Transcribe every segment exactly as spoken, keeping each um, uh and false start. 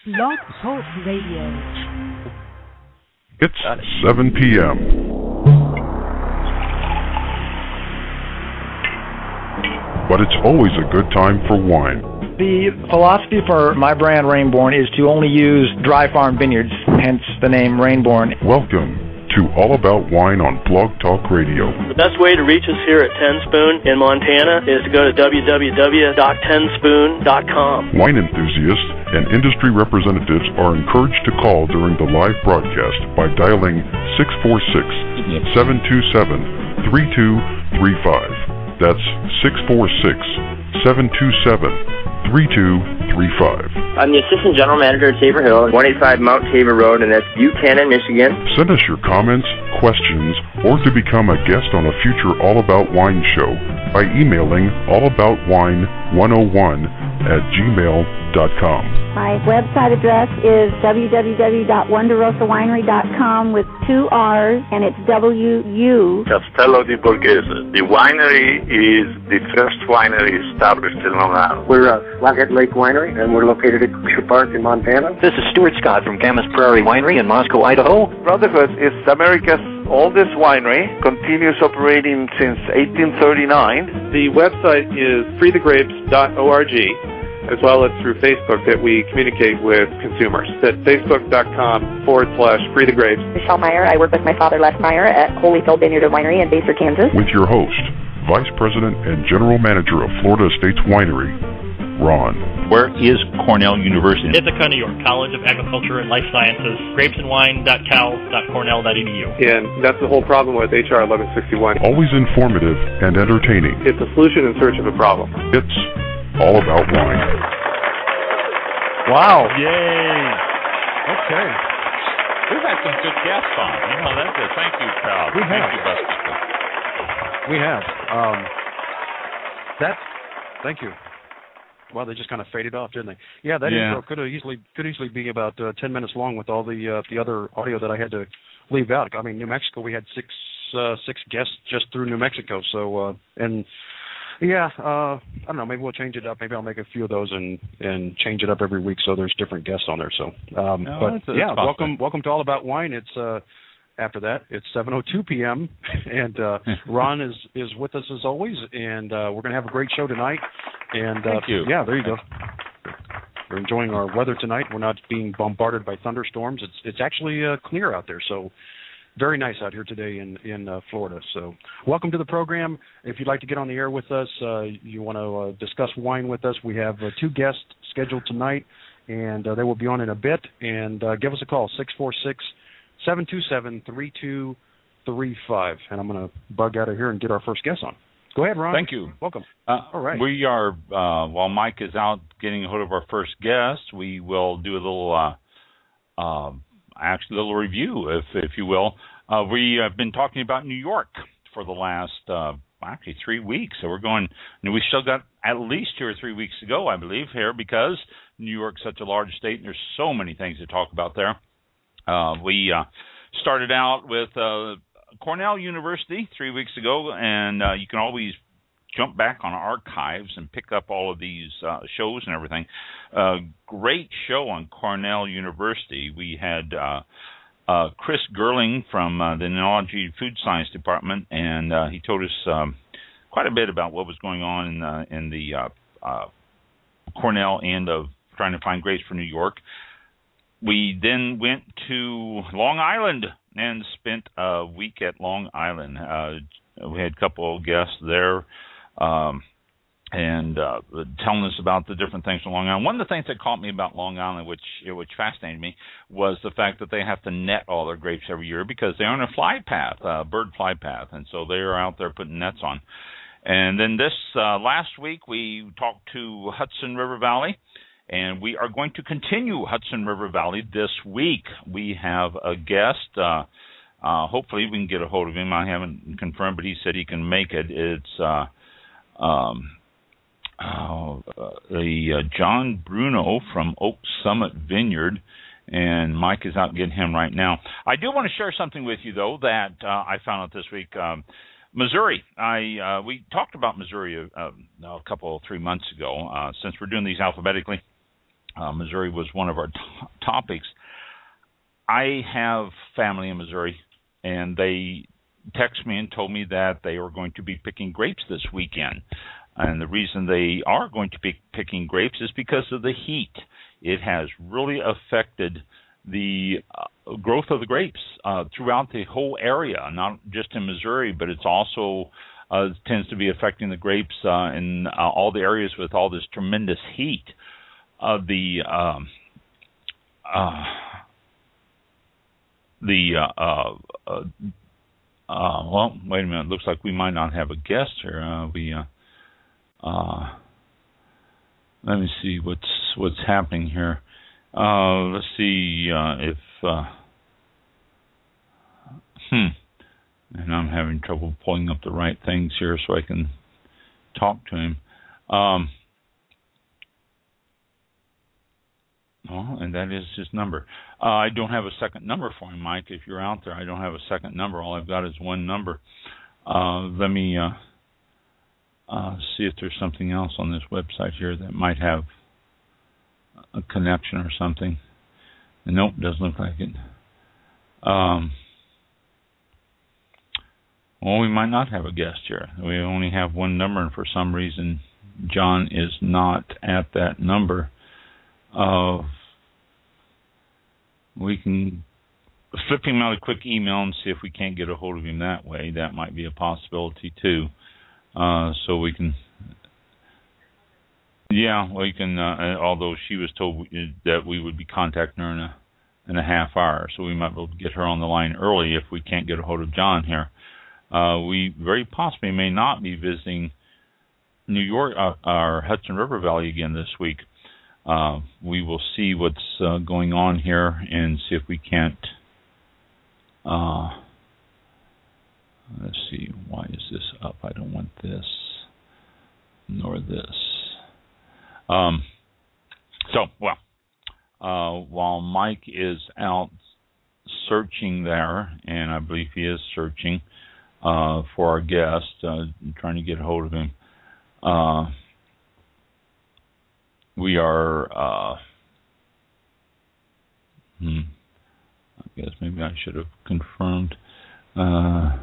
Blog Talk Radio. It's seven p.m. But it's always a good time for wine. The philosophy for my brand, Rainborn, is to only use dry farm vineyards, hence the name Rainborn. Welcome to All About Wine on Blog Talk Radio. The best way to reach us here at Ten Spoon in Montana is to go to w w w dot ten spoon dot com. Wine enthusiasts and industry representatives are encouraged to call during the live broadcast by dialing six four six, seven two seven, three two three five. That's six four six, seven two seven, three two three five. I'm the Assistant General Manager at Tabor Hill, one eighty-five Mount Tabor Road, and that's Buchanan, Michigan. Send us your comments, questions, or to become a guest on a future All About Wine show by emailing allaboutwine one oh one at gmail dot com. My website address is w w w dot wonderosa winery dot com with two R's, and it's W U. Castello di Borghese. The winery is the first winery established in Long Island. We're uh, Flathead Lake Winery, and we're located at Glacier Park in Montana. This is Stuart Scott from Camas Prairie Winery in Moscow, Idaho. Brotherhood is America's oldest winery, continues operating since eighteen thirty-nine. The website is free the grapes dot org, as well as through Facebook that we communicate with consumers. At facebook.com forward slash free the grapes. Michelle Meyer. I work with my father, Les Meyer, at Holyfield Vineyard and Winery in Baser, Kansas. With your host, Vice President and General Manager of Florida Estates Winery, Ron. Where is Cornell University? Ithaca, New York, College of Agriculture and Life Sciences, grapes and wine dot cal dot cornell dot e d u. And that's the whole problem with H R eleven sixty-one. Always informative and entertaining. It's a solution in search of a problem. It's all about wine. Wow. Yay. Okay. We've had some good guests on. You know, that's a thank you crowd. We thank have. you, best people. We have. Um, that, thank you. Well, they just kind of faded off, didn't they? Yeah, that yeah. intro could have easily could easily be about uh, ten minutes long with all the uh, the other audio that I had to leave out. I mean, New Mexico, we had six uh, six guests just through New Mexico. So uh, and yeah, uh, I don't know. Maybe we'll change it up. Maybe I'll make a few of those and, and change it up every week so there's different guests on there. So, um, no, but that's, that's yeah, possible. welcome welcome to All About Wine. It's uh, after that, it's seven oh two p.m. and uh, Ron is, is with us as always, and uh, we're going to have a great show tonight. And uh, Thank you. Yeah, there you go. We're enjoying our weather tonight. We're not being bombarded by thunderstorms. It's it's actually uh, clear out there, so very nice out here today in in uh, Florida. So welcome to the program. If you'd like to get on the air with us, uh, you want to uh, discuss wine with us, we have uh, two guests scheduled tonight, and uh, they will be on in a bit. And uh, give us a call, six four six, seven two seven, three two three five. And I'm going to bug out of here and get our first guest on. Go ahead, Ron. Thank you. Welcome. Uh, All right. We are, uh, while Mike is out getting a hold of our first guest, we will do a little, uh, uh, actually a little review, if if you will. Uh, we have been talking about New York for the last, uh, actually, three weeks. So we're going, and we still got at least two or three weeks to go, I believe, here, because New York's such a large state, and there's so many things to talk about there. Uh, we uh, started out with uh, Cornell University three weeks ago, and uh, you can always jump back on archives and pick up all of these uh, shows and everything. Uh, great show on Cornell University. We had uh, uh, Chris Gerling from uh, the Enology Food Science Department, and uh, he told us um, quite a bit about what was going on in, uh, in the uh, uh, Cornell end of trying to find grapes for New York. We then went to Long Island and spent a week at Long Island. Uh, we had a couple of guests there um, and uh, telling us about the different things on Long Island. One of the things that caught me about Long Island, which which fascinated me, was the fact that they have to net all their grapes every year because they're on a fly path, a bird fly path, and so they are out there putting nets on. And then this uh, last week we talked to Hudson River Valley, and we are going to continue Hudson River Valley this week. We have a guest. Uh, uh, hopefully we can get a hold of him. I haven't confirmed, but he said he can make it. It's uh, um, uh, the uh, John Bruno from Oak Summit Vineyard, and Mike is out getting him right now. I do want to share something with you, though, that uh, I found out this week. Um, Missouri. I uh, we talked about Missouri uh, a couple, three months ago. Uh, since we're doing these alphabetically, uh, Missouri was one of our t- topics. I have family in Missouri, and they texted me and told me that they are going to be picking grapes this weekend. And the reason they are going to be picking grapes is because of the heat. It has really affected the uh, growth of the grapes uh, throughout the whole area, not just in Missouri, but it's also uh, tends to be affecting the grapes uh, in uh, all the areas with all this tremendous heat. Uh, the um, uh, the uh, uh, uh, uh, well, wait a minute. Looks like we might not have a guest here. Uh, we uh, uh, let me see what's what's happening here. Uh, let's see uh, if uh, hmm, and I'm having trouble pulling up the right things here so I can talk to him. Um, oh, and that is his number. Uh, I don't have a second number for him, Mike. If you're out there, I don't have a second number. All I've got is one number. Uh, let me uh, uh, see if there's something else on this website here that might have a connection or something. Nope, doesn't look like it. Um, well, we might not have a guest here. We only have one number, and for some reason, John is not at that number. Uh, we can flip him out a quick email and see if we can't get a hold of him that way. That might be a possibility, too. Uh, so we can... Yeah, well, you can. Uh, although she was told that we would be contacting her in a in a half hour, so we might be able to get her on the line early if we can't get a hold of John here. Uh, we very possibly may not be visiting New York, uh, our Hudson River Valley again this week. Uh, we will see what's uh, going on here and see if we can't. Uh, let's see. Why is this up? I don't want this nor this. Um, so, well, uh, while Mike is out searching there, and I believe he is searching uh, for our guest, uh, trying to get a hold of him, uh, we are, uh, hmm, I guess maybe I should have confirmed. Uh,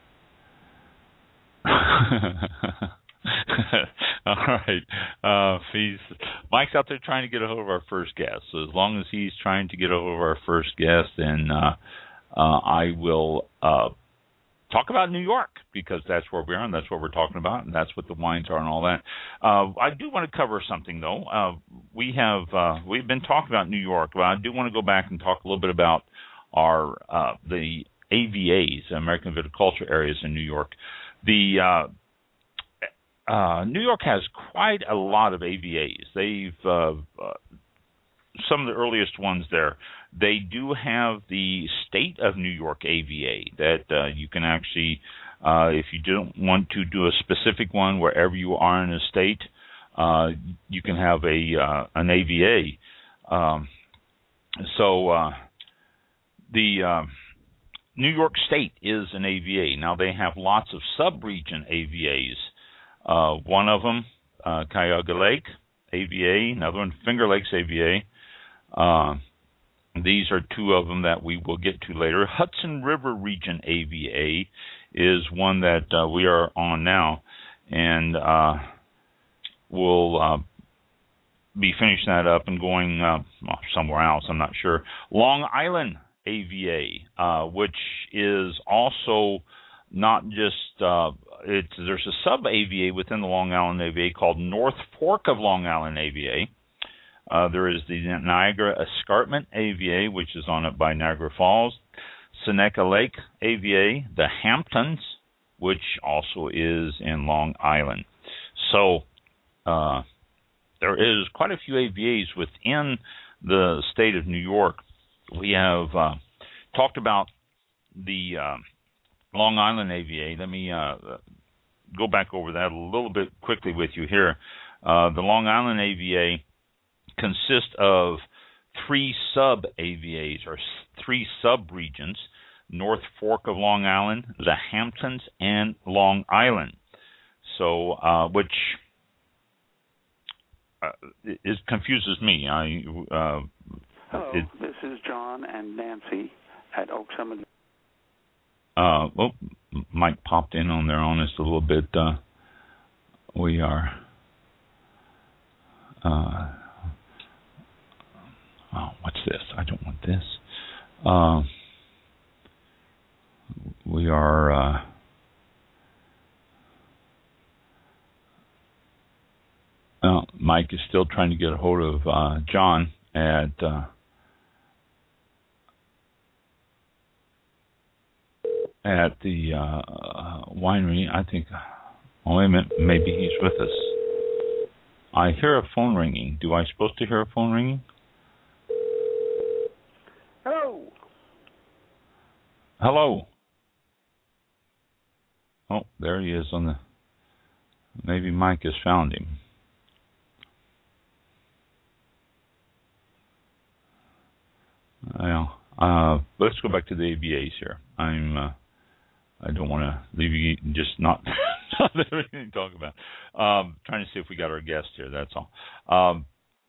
All right. Uh, he's, Mike's out there trying to get a hold of our first guest. So as long as he's trying to get a hold of our first guest, then uh, uh, I will uh, talk about New York, because that's where we are and that's what we're talking about, and that's what the wines are and all that. Uh, I do want to cover something, though. Uh, we have uh, we've been talking about New York, but I do want to go back and talk a little bit about our uh, the A V As, American Viticulture Areas in New York. The uh, Uh, New York has quite a lot of A V As. They've uh, uh, some of the earliest ones there. They do have the State of New York A V A that uh, you can actually, uh, if you don't want to do a specific one wherever you are in a state, uh, you can have a uh, an A V A. Um, so uh, the uh, New York State is an A V A. Now they have lots of sub-region A V As. Uh, one of them, uh, Cuyahoga Lake A V A, another one, Finger Lakes A V A. Uh, these are two of them that we will get to later. Hudson River Region A V A is one that uh, we are on now, and uh, we'll uh, be finishing that up and going uh, well, somewhere else, I'm not sure. Long Island A V A, uh, which is also not just uh, it's there's a sub A V A within the Long Island A V A called North Fork of Long Island A V A. Uh, there is the Niagara Escarpment A V A, which is on it by Niagara Falls. Seneca Lake A V A, the Hamptons, which also is in Long Island. So uh, there is quite a few A V As within the state of New York. We have uh, talked about the uh, Long Island A V A. Let me uh, go back over that a little bit quickly with you here. Uh, the Long Island A V A consists of three sub-A V As, or three sub-regions: North Fork of Long Island, the Hamptons, and Long Island. So, uh, which uh, it, it confuses me. I uh, Hello, it, this is John and Nancy at Oak Summit. Uh, well, Mike popped in on there on us a little bit. Uh, we are. Uh, oh, what's this? I don't want this. Uh, we are. Uh, uh, Mike is still trying to get a hold of uh, John at. Uh, At the uh, winery, I think. Oh, wait a minute. Maybe he's with us. I hear a phone ringing. Do I supposed to hear a phone ringing? Hello. Hello. Oh, there he is on the. Maybe Mike has found him. Well, uh, let's go back to the A B As here. I'm. Uh, I don't want to leave you just not everything to talk about. Um, trying to see if we got our guest here. That's all. Um,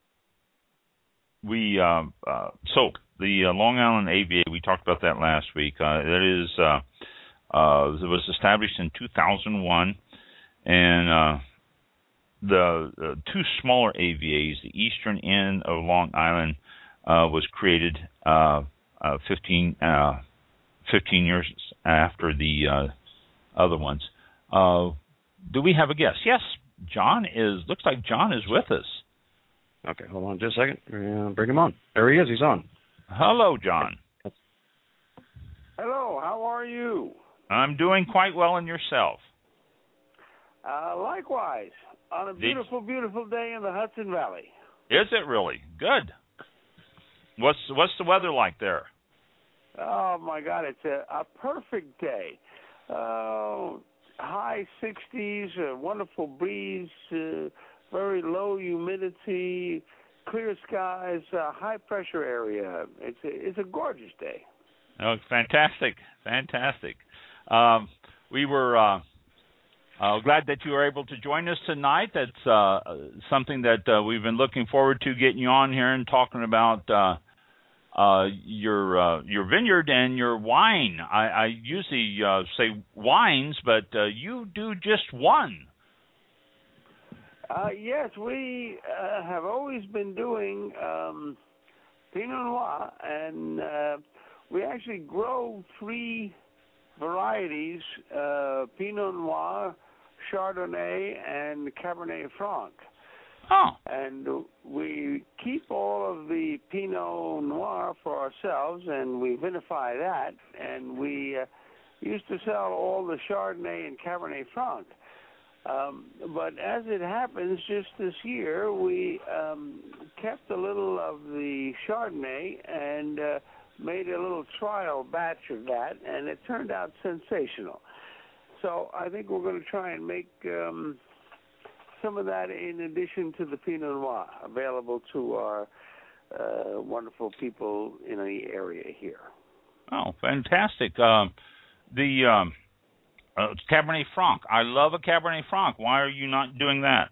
we uh, uh, so the uh, Long Island A B A. We talked about that last week. Uh, that is, uh, uh, it was established in two thousand one, and uh, the uh, two smaller A B As, the eastern end of Long Island, uh, was created uh, uh, fifteen. Uh, fifteen years after the uh, other ones. Uh, do we have a guest? Yes, John is, looks like John is with us. Okay, hold on just a second. Uh, bring him on. There he is. He's on. Hello, John. Hello, how are you? I'm doing quite well, and yourself? Uh, likewise, on a beautiful, Did... beautiful day in the Hudson Valley. Is it really? Good. What's what's the weather like there? Oh, my God, it's a, a perfect day. Uh, high sixties, a wonderful breeze, uh, very low humidity, clear skies, uh, high-pressure area. It's a, it's a gorgeous day. Oh, fantastic, fantastic. Um, we were uh, uh, glad that you were able to join us tonight. That's uh, something that uh, we've been looking forward to, getting you on here and talking about uh Uh, your uh, your vineyard and your wine. I, I usually uh, say wines, but uh, you do just one. Uh, yes, we uh, have always been doing um, Pinot Noir, and uh, we actually grow three varieties, uh, Pinot Noir, Chardonnay, and Cabernet Franc. Oh. And we keep all of the Pinot Noir for ourselves, and we vinify that. And we uh, used to sell all the Chardonnay and Cabernet Franc. Um, but as it happens, just this year, we um, kept a little of the Chardonnay and uh, made a little trial batch of that, and it turned out sensational. So I think we're going to try and make... Um, some of that in addition to the Pinot Noir available to our uh, wonderful people in the area here. Oh, fantastic. Um, the um, uh, Cabernet Franc. I love a Cabernet Franc. Why are you not doing that?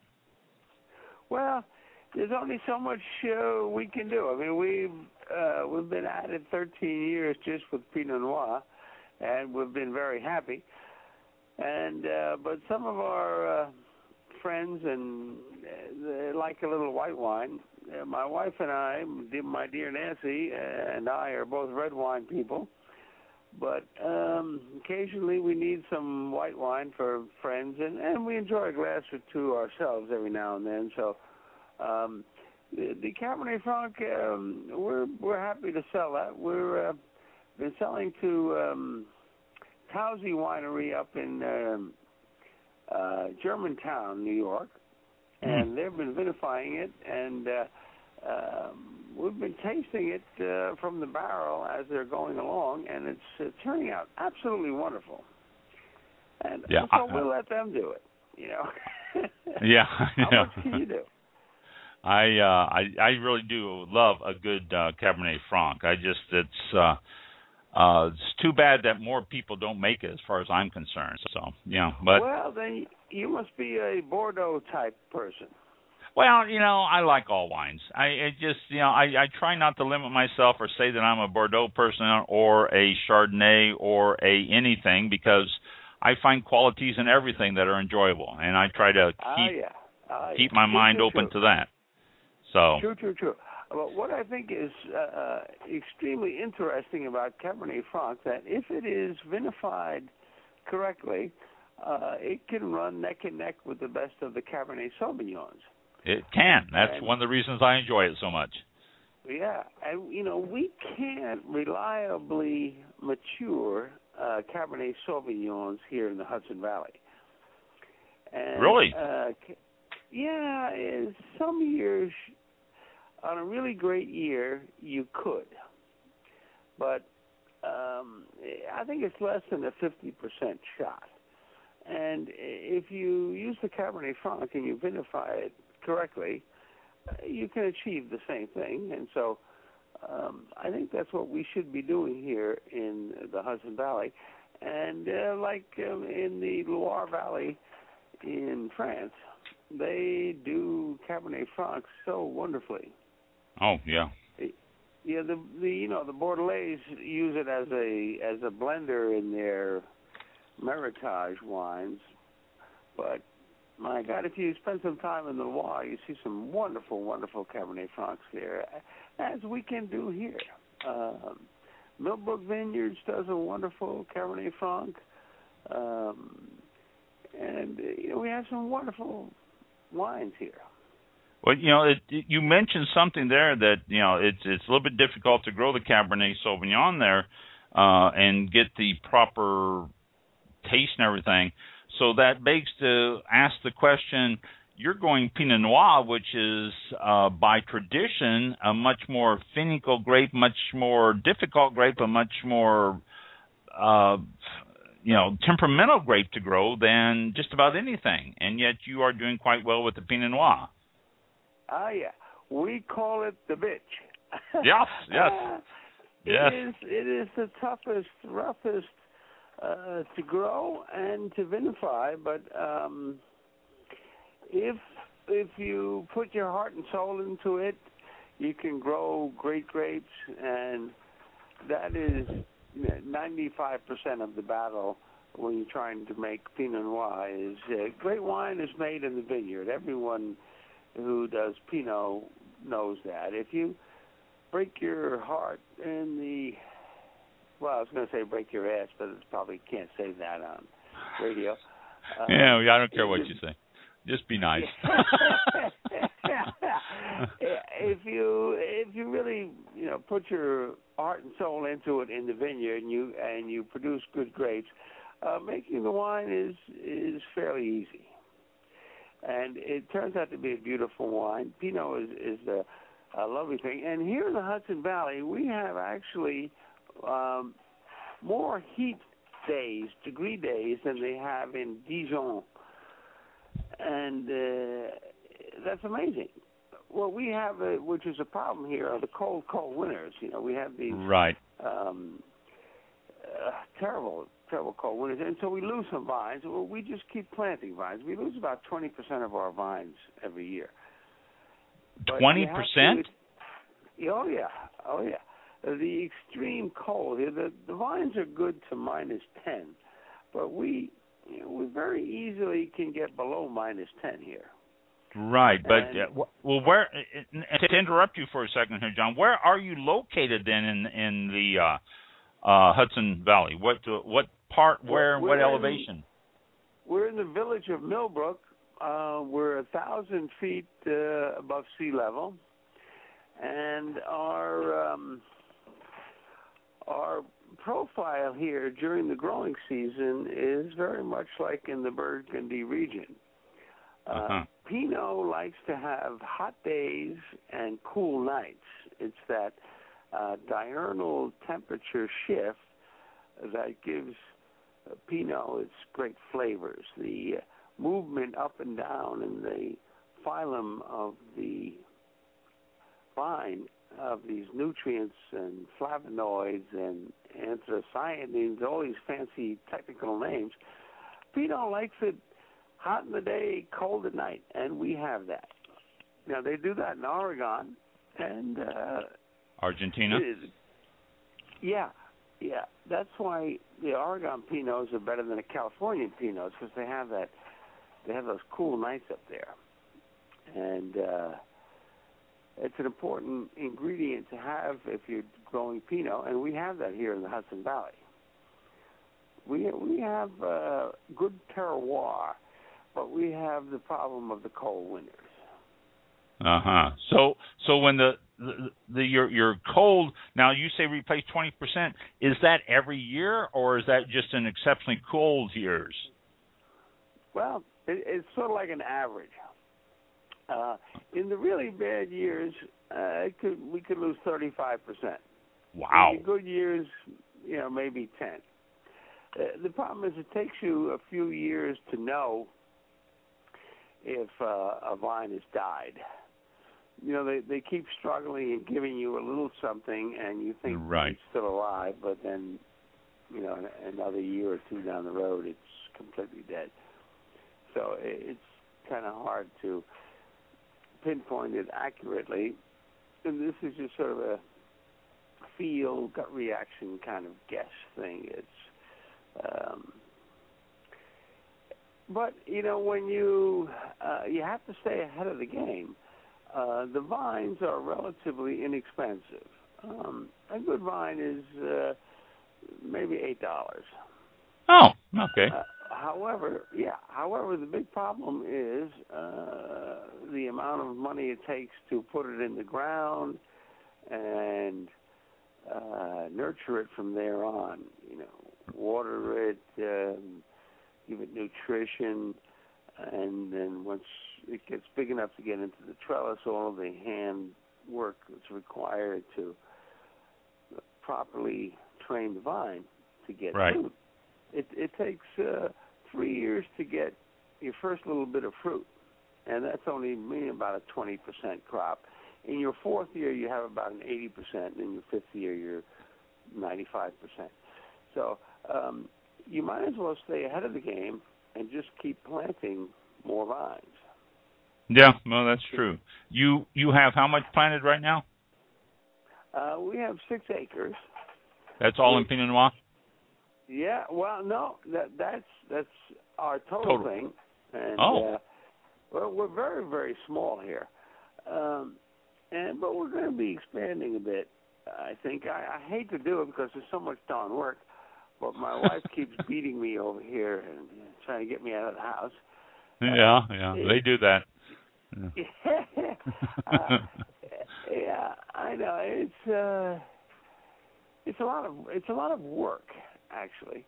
Well, there's only so much uh, we can do. I mean, we've, uh, we've been at it thirteen years just with Pinot Noir, and we've been very happy. And uh, but some of our... Uh, friends and uh, like a little white wine. Uh, my wife and I, my dear Nancy, uh, and I are both red wine people, but um, occasionally we need some white wine for friends, and, and we enjoy a glass or two ourselves every now and then. So um, the, the Cabernet Franc, um, we're we're happy to sell that. We're uh, been selling to um, Towsey Winery up in um, Uh, Germantown, New York, and mm. they've been vinifying it, and uh, um, we've been tasting it uh, from the barrel as they're going along, and it's uh, turning out absolutely wonderful. And yeah, so I, we'll let them do it, you know. yeah. How yeah. much can you do? I uh, I I really do love a good uh, Cabernet Franc. I just it's. Uh, Uh, it's too bad that more people don't make it, as far as I'm concerned. So, yeah, but well, then you must be a Bordeaux type person. Well, you know, I like all wines. I it just, you know, I, I try not to limit myself or say that I'm a Bordeaux person or a Chardonnay or a anything, because I find qualities in everything that are enjoyable, and I try to keep Ah, yeah. Ah, keep yeah. my True, mind true, open true. to that. So True, true, true. But what I think is uh, extremely interesting about Cabernet Franc, that if it is vinified correctly, uh, it can run neck and neck with the best of the Cabernet Sauvignons. it can. That's And- one of the reasons I enjoy it so much. Yeah, and you know, we can't reliably mature uh, Cabernet Sauvignons here in the Hudson Valley. And, Really? Uh, yeah, is some years, on a really great year, you could. But um, I think it's less than a fifty percent shot. And if you use the Cabernet Franc and you vinify it correctly, you can achieve the same thing. And so um, I think that's what we should be doing here in the Hudson Valley. And uh, like um, in the Loire Valley in France, they do Cabernet Franc so wonderfully. Oh, yeah. Yeah, the, the you know the Bordelais use it as a as a blender in their Meritage wines, but my God, if you spend some time in the Loire, you see some wonderful, wonderful Cabernet Francs there, as we can do here. Um, Millbrook Vineyards does a wonderful Cabernet Franc, um, and you know we have some wonderful wines here. Well, you know, it, it, you mentioned something there that, you know, it's it's a little bit difficult to grow the Cabernet Sauvignon there uh, and get the proper taste and everything. So that begs to ask the question, you're going Pinot Noir, which is uh, by tradition a much more finical grape, much more difficult grape, a much more, uh, you know, temperamental grape to grow than just about anything. And yet you are doing quite well with the Pinot Noir. Ah, yeah. We call it the bitch. Yes, yes. It yes. is, it is the toughest, roughest uh, to grow and to vinify, but um, if if you put your heart and soul into it, you can grow great grapes, and that is ninety-five percent of the battle when you're trying to make Pinot Noir. Is uh, great wine is made in the vineyard. Everyone who does Pinot knows that. If you break your heart in the, well, I was going to say break your ass, but it's probably can't say that on radio. Uh, yeah, I don't care what you say. Just be nice. if you if you really you know put your heart and soul into it in the vineyard and you and you produce good grapes, uh, making the wine is is fairly easy. And it turns out to be a beautiful wine. Pinot is, is the, a lovely thing. And here in the Hudson Valley, we have actually um, more heat days, degree days, than they have in Dijon. And uh, that's amazing. What we have, uh, which is a problem here, are the cold, cold winters. You know, we have these right. um, uh, terrible terrible cold winters, and so we lose some vines. Well, we just keep planting vines. We lose about twenty percent of our vines every year. twenty percent? Oh, yeah. Oh, yeah. The extreme cold, the, the vines are good to minus ten, but we, you know, we very easily can get below minus ten here. Right, but, and, uh, well, where, to interrupt you for a second here, John, where are you located then in, in the uh, uh, Hudson Valley? What, what part, where, we're what in, elevation? We're in the village of Millbrook. Uh, we're a thousand feet uh, above sea level, and our um, our profile here during the growing season is very much like in the Burgundy region. Uh, uh-huh. Pinot likes to have hot days and cool nights. It's that uh, diurnal temperature shift that gives uh, Pinot its great flavors. The uh, movement up and down in the phylum of the vine of these nutrients and flavonoids and anthocyanins, all these fancy technical names. Pinot likes it hot in the day, cold at night, and we have that. Now they do that in Oregon and uh, Argentina. It, yeah, yeah. That's why the Oregon Pinots are better than the Californian Pinots because they have that. They have those cool nights up there, and uh, it's an important ingredient to have if you're growing Pinot, and we have that here in the Hudson Valley. We we have uh, good terroir, but we have the problem of the cold winters. Uh huh. So so when the the, the your your cold now you say replace twenty percent, is that every year or is that just in exceptionally cold years? Well, it, it's sort of like an average. Uh, in the really bad years, uh, it could we could lose thirty-five percent. Wow. In good years, you know, maybe ten. Uh, the problem is it takes you a few years to know if uh, a vine has died. You know, they, they keep struggling and giving you a little something, and you think right. it's still alive, but then, you know, another year or two down the road, it's completely dead. So it's kind of hard to pinpoint it accurately. And this is just sort of a feel, gut reaction kind of guess thing. It's, um, but you know, when you uh, you have to stay ahead of the game. Uh, the vines are relatively inexpensive. Um, a good vine is uh, maybe eight dollars. Oh, okay. Uh, however, yeah. However, the big problem is uh, the amount of money it takes to put it in the ground and uh, nurture it from there on. You know, water it, um, give it nutrition, and then once it gets big enough to get into the trellis, all of the hand work that's required to properly train the vine to get right. fruit. It, it takes uh, three years to get your first little bit of fruit, and that's only meaning about a twenty percent crop. In your fourth year, you have about an eighty percent, and in your fifth year, you're ninety-five percent. So um, you might as well stay ahead of the game and just keep planting more vines. Yeah, well, that's true. You you have how much planted right now? Uh, we have six acres. That's all in Pinot Noir? Yeah, well, no, that that's that's our total, total. thing. And, oh. Uh, well, we're very, very small here. Um, and but we're going to be expanding a bit, I think. I, I hate to do it because there's so much darn work, but my wife keeps beating me over here and trying to get me out of the house. Yeah, yeah, uh, they do that. Yeah. uh, yeah, I know. It's uh, it's a lot of it's a lot of work, actually.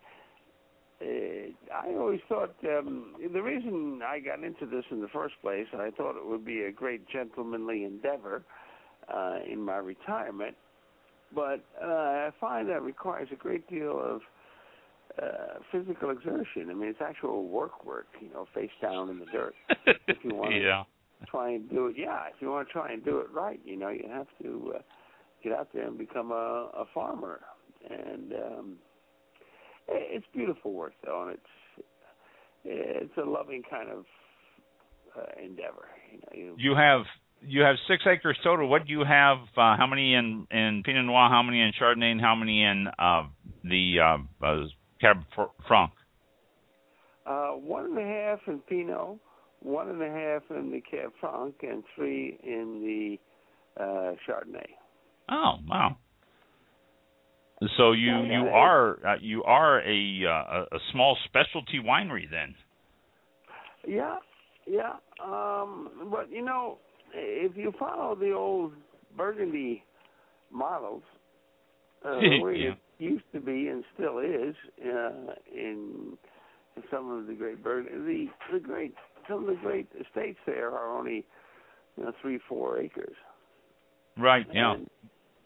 Uh, I always thought um, the reason I got into this in the first place, I thought it would be a great gentlemanly endeavor uh, in my retirement, but uh, I find that requires a great deal of uh, physical exertion. I mean, it's actual work work, you know, face down in the dirt. If you want yeah. to try and do it, yeah, if you want to try and do it right, you know, you have to uh, get out there and become a, a farmer. And um, it's beautiful work, though, and it's it's a loving kind of uh, endeavor. You know, you, you have you have six acres total. What do you have? Uh, how many in, in Pinot Noir? How many in Chardonnay? And how many in uh, the uh, uh, Cab Franc? Uh, one and a half in Pinot, one and a half in the Cab Franc, and three in the uh, Chardonnay. Oh wow! So you yeah, you yeah, are uh, you are a uh, a small specialty winery then? Yeah, yeah. Um, but you know, if you follow the old Burgundy models, uh, where yeah. it used to be and still is uh, in some of the great Burgundy, the, the great some of the great estates there are only you know three four acres. Right. Yeah. And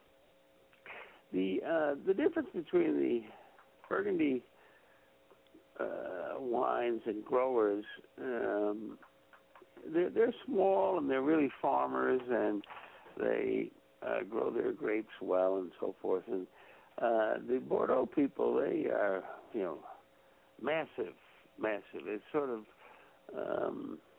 the uh, the difference between the Burgundy uh, wines and growers, um, they're, they're small and they're really farmers and they uh, grow their grapes well and so forth. And uh, the Bordeaux people, they are, you know, massive, massive. It's sort of, um,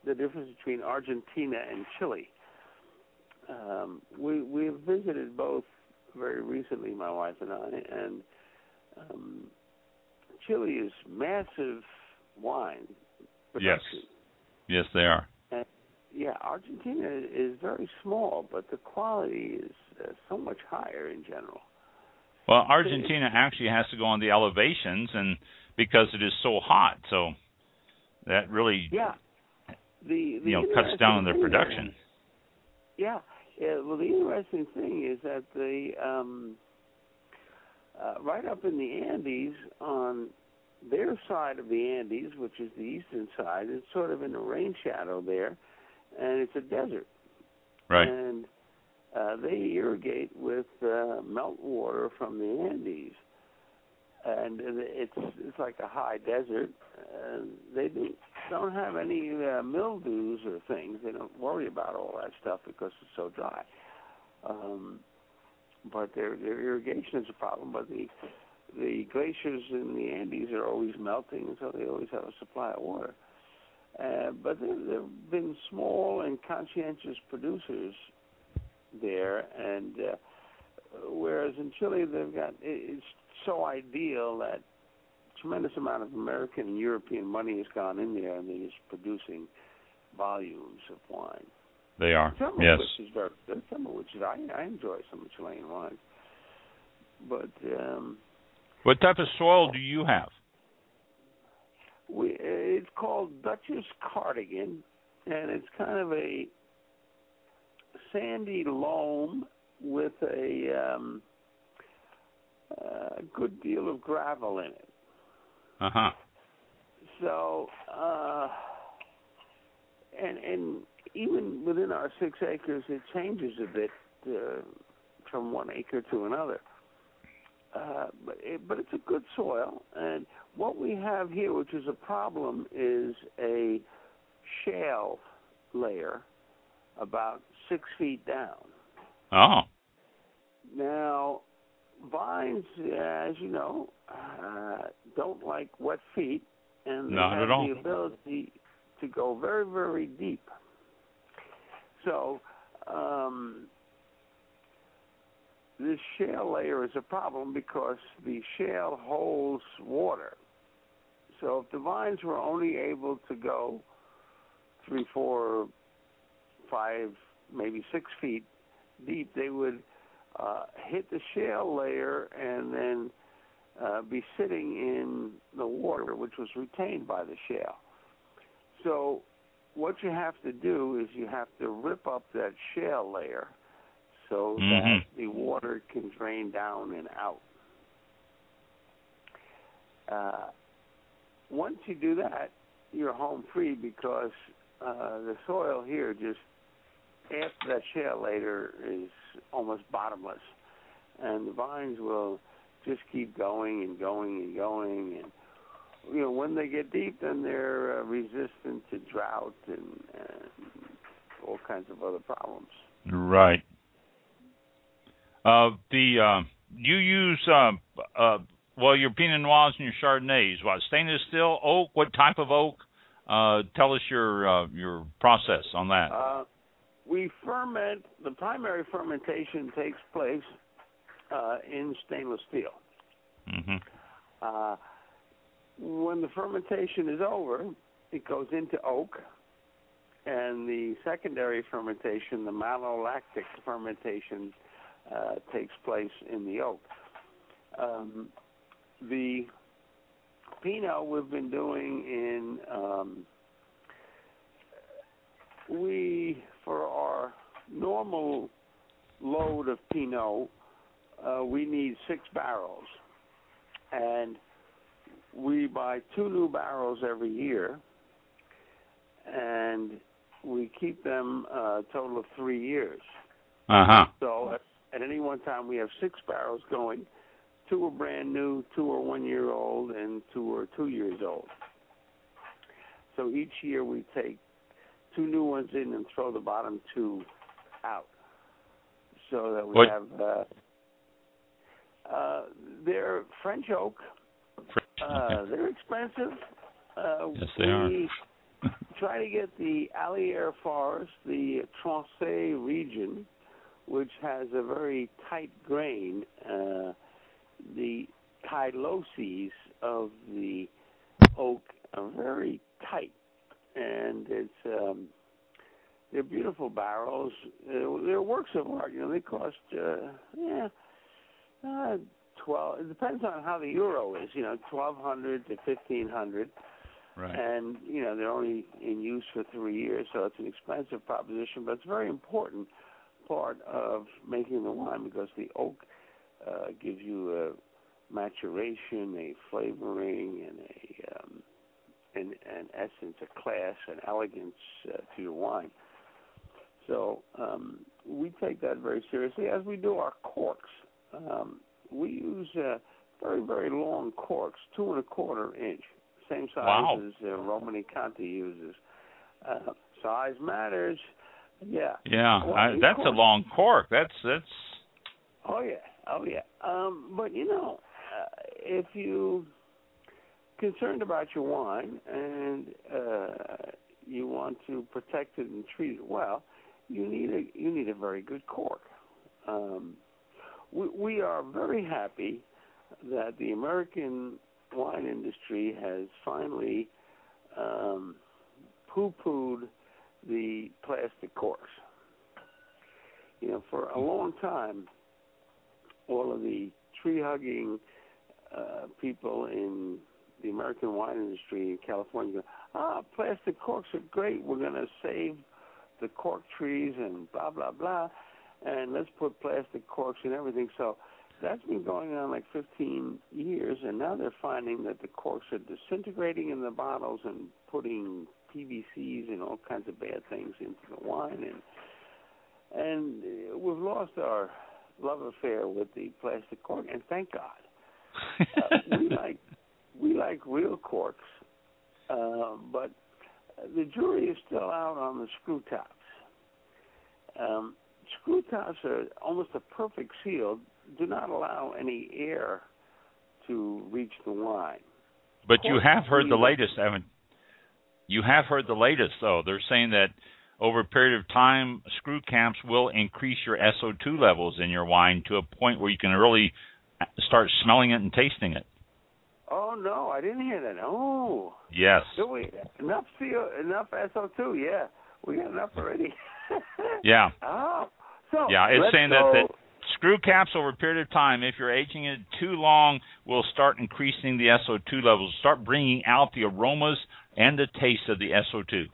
the difference between Argentina and Chile. Um, we we've visited both very recently, my wife and I, and um, Chile is massive wine production. Yes, yes, they are. And, yeah, Argentina is very small, but the quality is uh, so much higher in general. Well, Argentina actually has to go on the elevations, and because it is so hot, so that really, yeah, the, the you know, cuts down on their production. Is, yeah, yeah. Well, the interesting thing is that the um, uh, right up in the Andes, on their side of the Andes, which is the eastern side, it's sort of in the rain shadow there, and it's a desert. Right. And uh, they irrigate with uh, meltwater from the Andes, and it's it's like a high desert. Uh, they do, don't have any uh, mildews or things. They don't worry about all that stuff because it's so dry. Um, but their their irrigation is a problem. But the the glaciers in the Andes are always melting, and so they always have a supply of water. Uh, but there have been small and conscientious producers there, and uh, whereas in Chile they've got, it's so ideal that a tremendous amount of American and European money has gone in there, and they're just producing volumes of wine. They are, some yes. Of which is very good, some of which is, I, I enjoy some of Chilean wine. But um, what type of soil do you have? We, it's called Dutchess Cardigan, and it's kind of a sandy loam with a um, uh, good deal of gravel in it. Uh-huh. So, uh, and, and even within our six acres, it changes a bit uh, from one acre to another. Uh, but, it, but it's a good soil, and what we have here, which is a problem, is a shale layer about six feet down. Oh. Now, vines, as you know, uh, don't like wet feet, and they Not have at all. the ability to go very, very deep. So, um, this shale layer is a problem because the shale holds water. So if the vines were only able to go three, four, five, maybe six feet deep, they would uh, hit the shale layer and then uh, be sitting in the water, which was retained by the shale. So what you have to do is you have to rip up that shale layer so mm-hmm. that the water can drain down and out. Uh, once you do that, you're home free because uh, the soil here just after that shale layer is almost bottomless, and the vines will just keep going and going and going. And you know, when they get deep, then they're uh, resistant to drought and, and all kinds of other problems. Right. Uh, the uh, you use uh, uh, well your Pinot Noirs and your Chardonnays. What, stainless steel, oak? What type of oak? Uh, tell us your uh, your process on that. Uh, we ferment. The primary fermentation takes place uh, in stainless steel. Mm-hmm. Uh, when the fermentation is over, it goes into oak, and the secondary fermentation, the malolactic fermentation, Uh, takes place in the oak. Um, the Pinot we've been doing in, um, we, for our normal load of Pinot, uh, we need six barrels. And we buy two new barrels every year, and we keep them a total of three years. Uh-huh. So at any one time, we have six barrels going. Two are brand new, two are one year old, and two are two years old. So each year we take two new ones in and throw the bottom two out, so that we what? have. Uh, uh, they're French oak. French. Uh, they're expensive. Uh, yes, they we, are. try to get the Allier Forest, the Tronchet region, which has a very tight grain. Uh, the tyloses of the oak are very tight, and it's um, they're beautiful barrels. Uh, they're works of art. You know, they cost uh, yeah, uh, twelve. It depends on how the euro is. You know, twelve hundred to fifteen hundred. Right. And you know, they're only in use for three years, so it's an expensive proposition, but it's a very important part of making the wine because the oak uh, gives you a maturation, a flavoring, and a um, in, in essence, a class and elegance uh, to your wine. So um, we take that very seriously, as we do our corks. Um, we use uh, very, very long corks, two and a quarter inch, same size wow. as uh, Romani Conti uses. Uh, size matters. Yeah. Yeah, well, I, that's corks, a long cork. That's that's. Oh yeah, oh yeah. Um, but you know, uh, if you concerned about your wine and uh, you want to protect it and treat it well, you need a you need a very good cork. Um, we, we are very happy that the American wine industry has finally um, poo-pooed the plastic corks. You know, for a long time, all of the tree-hugging uh, people in the American wine industry in California go, ah, plastic corks are great. We're going to save the cork trees and blah, blah, blah, and let's put plastic corks in everything. So that's been going on like fifteen years, and now they're finding that the corks are disintegrating in the bottles and putting P V Cs and all kinds of bad things into the wine, and and we've lost our love affair with the plastic cork, and thank God. uh, we like we like real corks, uh, but the jury is still out on the screw tops. Um, screw tops are almost a perfect seal. Do not allow any air to reach the wine. But you have heard the latest, Evan. You have heard the latest, though. They're saying that over a period of time, screw caps will increase your S O two levels in your wine to a point where you can really start smelling it and tasting it. Oh, no, I didn't hear that. Oh. Yes. Do we, enough C O, enough S O two, yeah. We got enough already. Yeah. Oh. So, yeah, it's saying go. that, that screw caps over a period of time, if you're aging it too long, will start increasing the S O two levels, start bringing out the aromas and the taste of the S O two.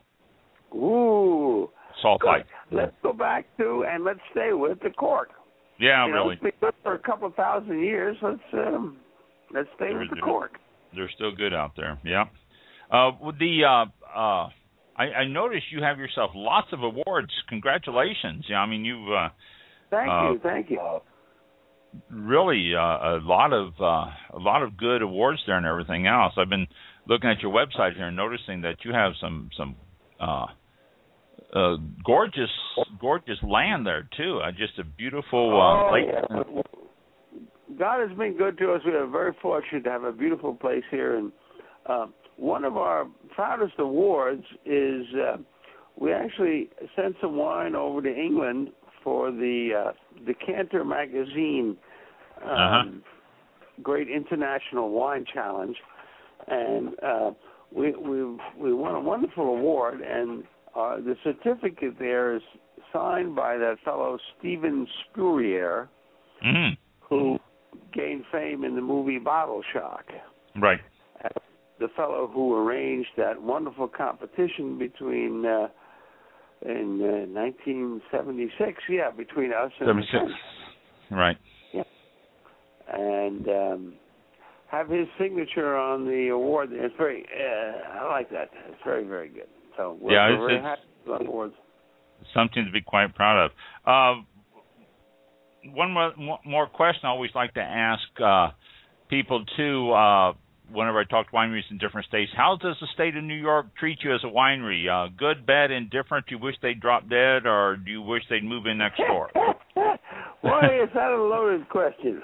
Ooh. Sulfite. Good. Let's go back to, and let's stay with the cork. Yeah, you really. Know, it's been good for a couple thousand years. Let's um, let's stay they're, with the they're, cork. They're still good out there, yeah. Uh, with the, uh, uh, I, I noticed you have yourself lots of awards. Congratulations. Yeah, I mean, you've... Uh, Thank uh, you, thank you. Really, uh, a lot of uh, a lot of good awards there and everything else. I've been looking at your website here and noticing that you have some some uh, uh, gorgeous gorgeous land there too. Uh, just a beautiful uh, oh, lake. Yeah. God has been good to us. We are very fortunate to have a beautiful place here, and uh, one of our proudest awards is uh, we actually sent some wine over to England for the uh, Decanter Magazine um, uh-huh. Great International Wine Challenge, and uh, we we we won a wonderful award, and uh, the certificate there is signed by that fellow Steven Spurrier, mm-hmm. who gained fame in the movie Bottle Shock. Right. The fellow who arranged that wonderful competition between. Uh, In uh, nineteen seventy-six, yeah, between us and seventy-six, right? Yeah, and um, have his signature on the award. It's very, uh, I like that. It's very, very good. So we're, yeah, we're it's, very happy with the awards. Something to be quite proud of. Uh, one more, more question I always like to ask uh, people too. Uh, Whenever I talk to wineries in different states, how does the state of New York treat you as a winery? Uh, good, bad, indifferent? Do you wish they'd drop dead, or do you wish they'd move in next door? Boy, is that a loaded question.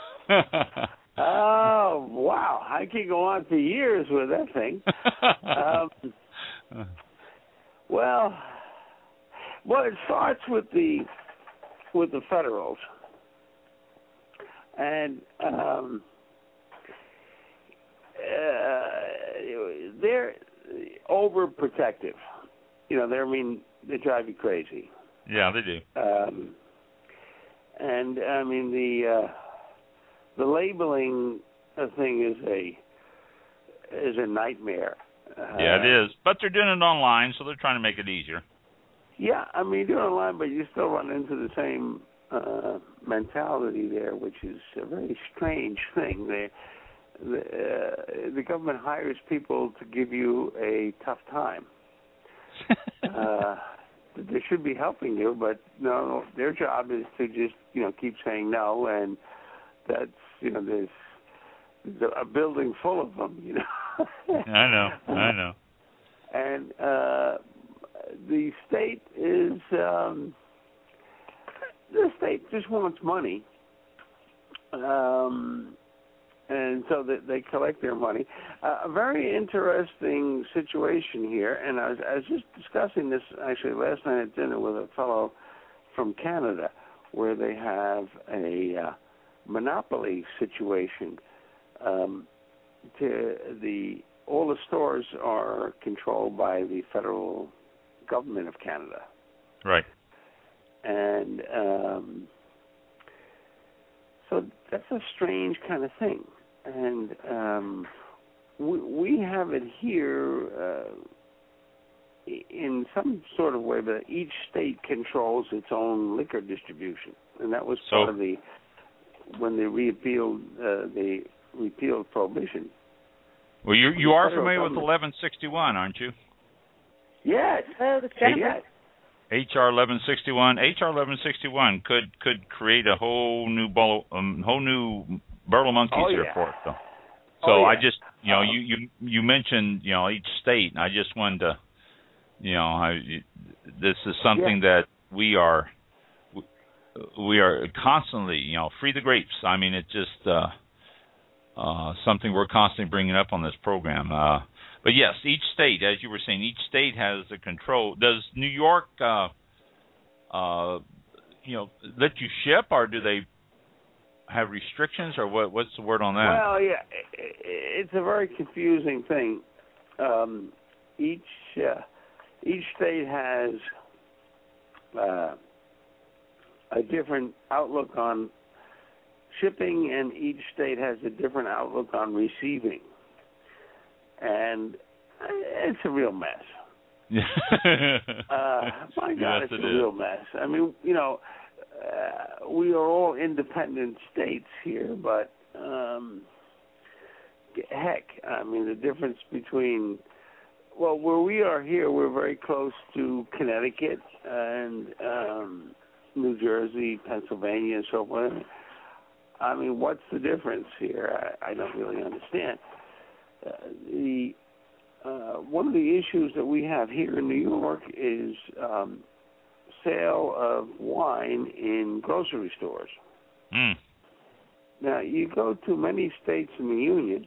Oh, wow. I could go on for years with that thing. um, Well, well, it starts with the with the Federals, and um, uh, they're overprotective. You know, they're I mean they drive you crazy. Yeah, they do. Um, and I mean the uh, the labeling thing is a is a nightmare. Uh, yeah, it is. But they're doing it online, so they're trying to make it easier. Yeah, I mean, you do it online, but you still run into the same uh, mentality there, which is a very strange thing. They, the, uh, the government hires people to give you a tough time. uh, they should be helping you, but no, their job is to just, you know, keep saying no, and that's, you know, there's, there's a building full of them, you know. I know, I know. And uh, the state is, um, the state just wants money, um, and so that they collect their money. Uh, a very interesting situation here, and I was, I was just discussing this actually last night at dinner with a fellow from Canada, where they have a uh, monopoly situation. Um, to the all the stores are controlled by the federal government of Canada. Right. And um, so that's a strange kind of thing. And um, we, we have it here uh, in some sort of way, but each state controls its own liquor distribution. And that was so, part of the, when they repealed, uh, they repealed prohibition. Well, you you are familiar with eleven sixty-one, aren't you? Yes. Oh, the Jennifer. Yes. H R eleven sixty-one. H R eleven sixty-one could could create a whole new ball, um, whole new barrel of monkeys oh, here yeah. for it. So, so oh, yeah. I just you know um, you, you you mentioned you know each state, and I just wanted to you know I, this is something yeah. that we are we are constantly you know free the grapes. I mean it just. Uh, Uh, something we're constantly bringing up on this program. Uh, but yes, each state, as you were saying, each state has the control. Does New York, uh, uh, you know, let you ship, or do they have restrictions, or what? What's the word on that? Well, yeah, it's a very confusing thing. Um, each uh, each state has uh, a different outlook on shipping, and each state has a different outlook on receiving, and it's a real mess. uh, my God, yes, it's it a is. real mess. I mean, you know, uh, we are all independent states here, but um, heck, I mean, the difference between, well, where we are here, we're very close to Connecticut and um, New Jersey, Pennsylvania, and so forth. I mean, what's the difference here? I, I don't really understand. Uh, the uh, one of the issues that we have here in New York is um, sale of wine in grocery stores. Mm. Now, you go to many states in the Union,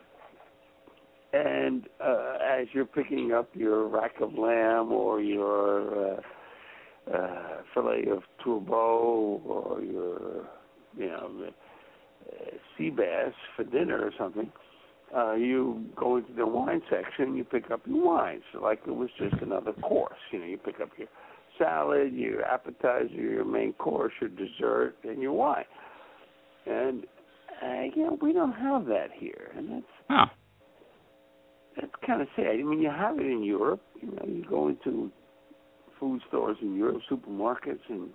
and uh, as you're picking up your rack of lamb or your uh, uh, fillet of turbot or your you know, uh, sea bass for dinner or something, uh, you go into the wine section, you pick up your wines, like it was just another course. You know, you pick up your salad, your appetizer, your main course, your dessert, and your wine. And, uh, you know, we don't have that here. And that's, huh. that's kind of sad. I mean, you have it in Europe. You know, you go into food stores in Europe, supermarkets, and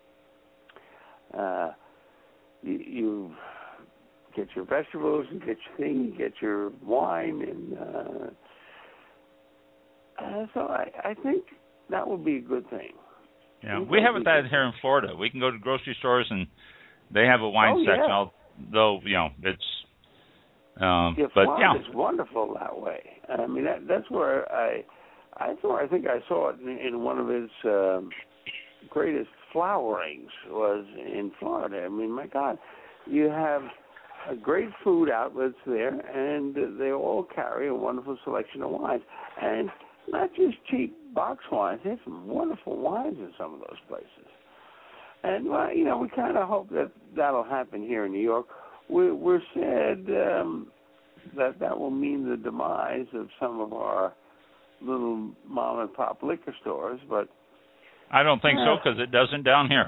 uh, You, you get your vegetables, you get your thing, you get your wine, and uh, uh, so I, I think that would be a good thing. Yeah, we have it that here in Florida. We can go to grocery stores and they have a wine oh, section. Yeah. I'll, though you know it's, um, yeah, but Florida yeah, is wonderful that way. I mean, that, that's where I, I thought I think I saw it in, in one of his um, greatest flowerings was in Florida. I mean, my God, you have a great food outlets there, and they all carry a wonderful selection of wines. And not just cheap box wines. There's some wonderful wines in some of those places. And, well, you know, we kind of hope that that'll happen here in New York. We're, we're sad um, that that will mean the demise of some of our little mom-and-pop liquor stores, but... I don't think uh, so, because it doesn't down here.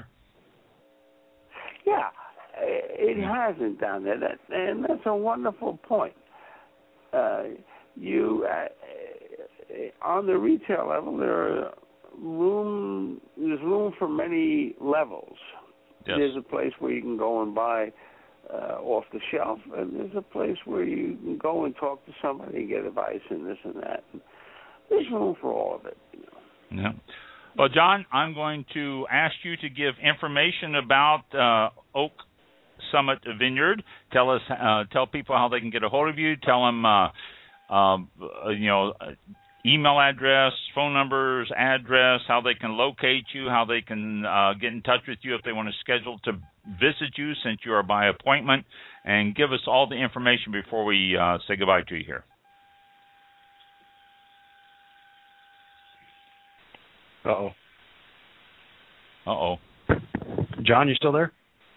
Yeah, it hasn't down there, that, and that's a wonderful point. Uh, you, uh, on the retail level, there are room. There's room for many levels. Yes. There's a place where you can go and buy uh, off the shelf, and there's a place where you can go and talk to somebody and get advice and this and that. And there's room for all of it. You know. Yeah. Well, John, I'm going to ask you to give information about uh, Oak Summit Vineyard. Tell us, uh, tell people how they can get a hold of you. Tell them, uh, uh, you know, email address, phone numbers, address, how they can locate you, how they can uh, get in touch with you if they want to schedule to visit you, since you are by appointment, and give us all the information before we uh, say goodbye to you here. Uh-oh. Uh-oh. John, you still there?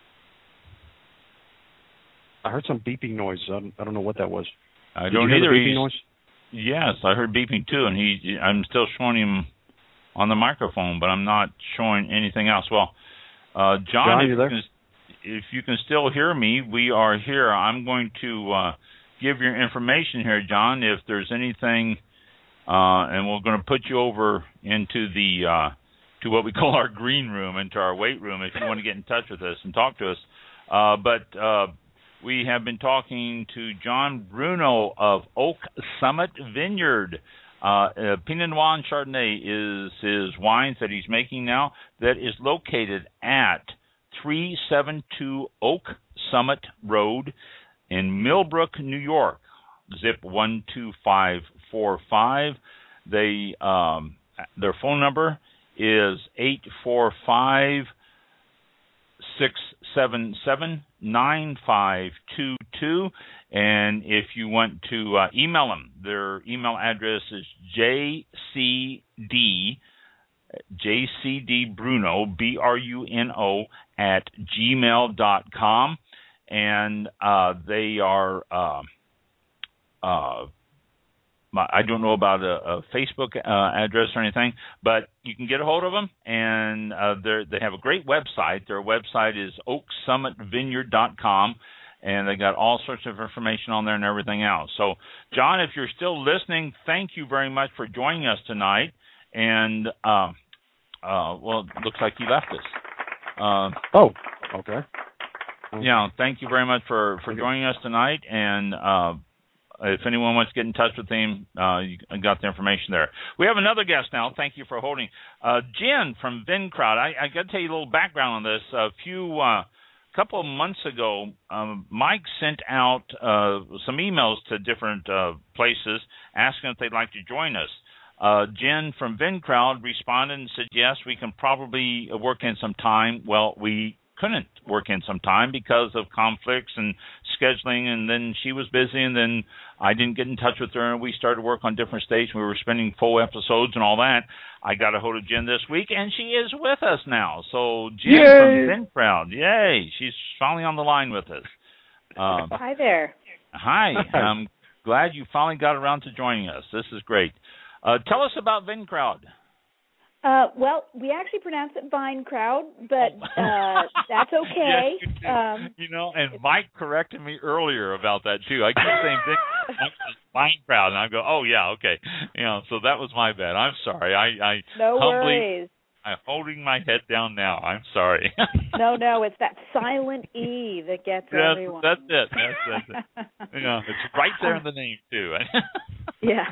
I heard some beeping noise. I don't, I don't know what that was. I Did don't you hear either. the beeping noise? Yes, I heard beeping too, and he. I'm still showing him on the microphone, but I'm not showing anything else. Well, uh, John, John, if, you you there? can, if you can still hear me, we are here. I'm going to uh, give your information here, John, if there's anything... Uh, and we're going to put you over into the uh, to what we call our green room, into our weight room, if you want to get in touch with us and talk to us. Uh, but uh, we have been talking to John Bruno of Oak Summit Vineyard. Uh, uh, Pinot Noir and Chardonnay is his wines that he's making now. That is located at three seventy-two Oak Summit Road in Millbrook, New York. Zip one two five four five. They um, their phone number is eight four five six seven seven nine five two two. And if you want to uh, email them, their email address is J C D J C D Bruno B R U N O at gmail dot com, and uh, they are. Uh, Uh, my, I don't know about a, a Facebook uh, address or anything, but you can get a hold of them, and uh, they have a great website. Their website is oak summit vineyard dot com, and they got all sorts of information on there and everything else. So, John, if you're still listening, thank you very much for joining us tonight. And, uh, uh, well, it looks like he left us. Uh, oh, okay. Yeah, thank you very much for, for joining us tonight, and uh if anyone wants to get in touch with him, uh, you got the information there. We have another guest now. Thank you for holding. Uh, Jen from VinCrowd. I, I got to tell you a little background on this. A few, uh, couple of months ago, um, Mike sent out uh, some emails to different uh, places asking if they'd like to join us. Uh, Jen from VinCrowd responded and said, yes, we can probably work in some time. Well, we couldn't work in some time because of conflicts and scheduling, and then she was busy, and then I didn't get in touch with her, and we started to work on different stations. We were spending full episodes and all that. I got a hold of Jen this week, and she is with us now. So Jen Yay. from VinCrowd, yay, she's finally on the line with us. Um, hi there. Hi, I'm glad you finally got around to joining us. This is great. Uh, tell us about VinCrowd. Uh, well, we actually pronounce it Vine Crowd, but uh, that's okay. Yes, you, um, you know, and Mike corrected me earlier about that too. I keep saying Vine Crowd, and I go, "Oh yeah, okay." You know, so that was my bad. I'm sorry. I, I no humbly, worries. I'm holding my head down now. I'm sorry. no, no, it's that silent E that gets that's, everyone. That's it. That's, that's it. You know, it's right there in the name too. yeah.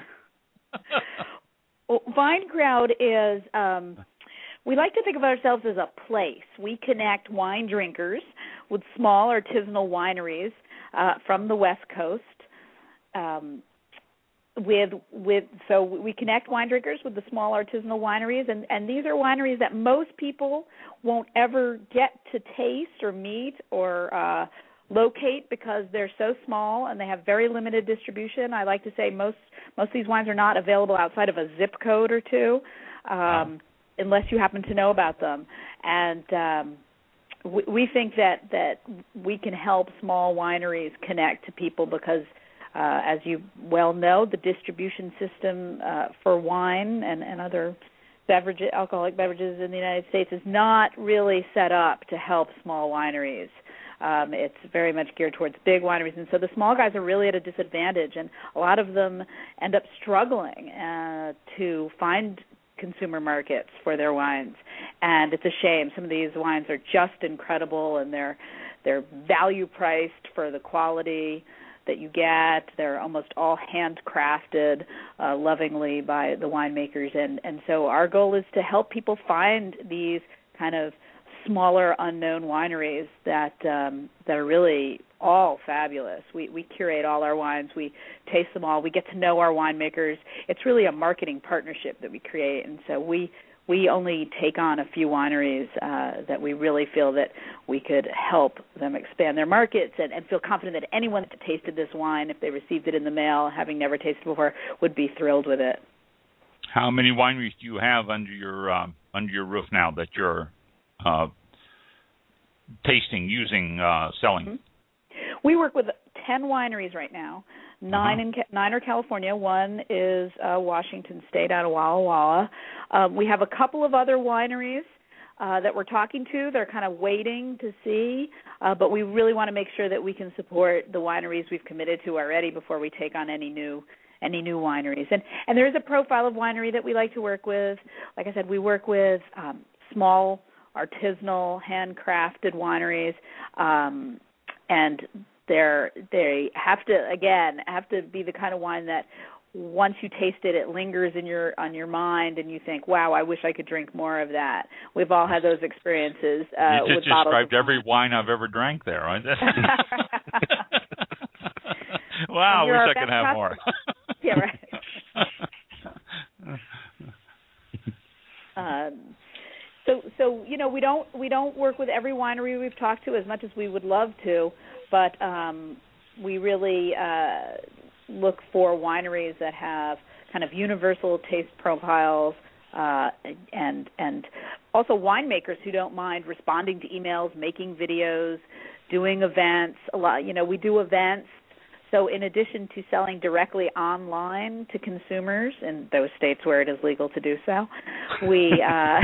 Well, Vine Crowd is, um, we like to think of ourselves as a place. We connect wine drinkers with small artisanal wineries uh, from the West Coast. Um, with with so we connect wine drinkers with the small artisanal wineries, and, and these are wineries that most people won't ever get to taste or meet or uh, locate because they're so small and they have very limited distribution. I like to say most most of these wines are not available outside of a zip code or two, um, wow. unless you happen to know about them. And um, we, we think that, that we can help small wineries connect to people because, uh, as you well know, the distribution system uh, for wine and, and other beverage, alcoholic beverages in the United States is not really set up to help small wineries. Um, it's very much geared towards big wineries, and so the small guys are really at a disadvantage, and a lot of them end up struggling uh, to find consumer markets for their wines, and it's a shame. Some of these wines are just incredible, and they're they're value priced for the quality that you get. They're almost all handcrafted uh, lovingly by the winemakers, and, and so our goal is to help people find these kind of smaller, unknown wineries that um, that are really all fabulous. We we curate all our wines. We taste them all. We get to know our winemakers. It's really a marketing partnership that we create, and so we we only take on a few wineries uh, that we really feel that we could help them expand their markets and, and feel confident that anyone that tasted this wine, if they received it in the mail, having never tasted it before, would be thrilled with it. How many wineries do you have under your um, under your roof now that you're Uh, tasting, using, uh, selling? Mm-hmm. We work with ten wineries right now. Nine uh-huh. in nine are California. One is uh, Washington State out of Walla Walla. Uh, we have a couple of other wineries uh, that we're talking to. They're kind of waiting to see, uh, but we really want to make sure that we can support the wineries we've committed to already before we take on any new any new wineries. And and there is a profile of winery that we like to work with. Like I said, we work with um, small, artisanal, handcrafted wineries, um, and they're they have to again have to be the kind of wine that once you taste it, it lingers in your on your mind, and you think, "Wow, I wish I could drink more of that." We've all had those experiences. Uh, you just with described every wine I've ever drank there, right? Wow, I wish I could have more. Yeah, right. um, So, so you know, we don't we don't work with every winery we've talked to as much as we would love to, but um, we really uh, look for wineries that have kind of universal taste profiles, uh, and and also winemakers who don't mind responding to emails, making videos, doing events. A lot, you know, we do events. So in addition to selling directly online to consumers in those states where it is legal to do so, we uh,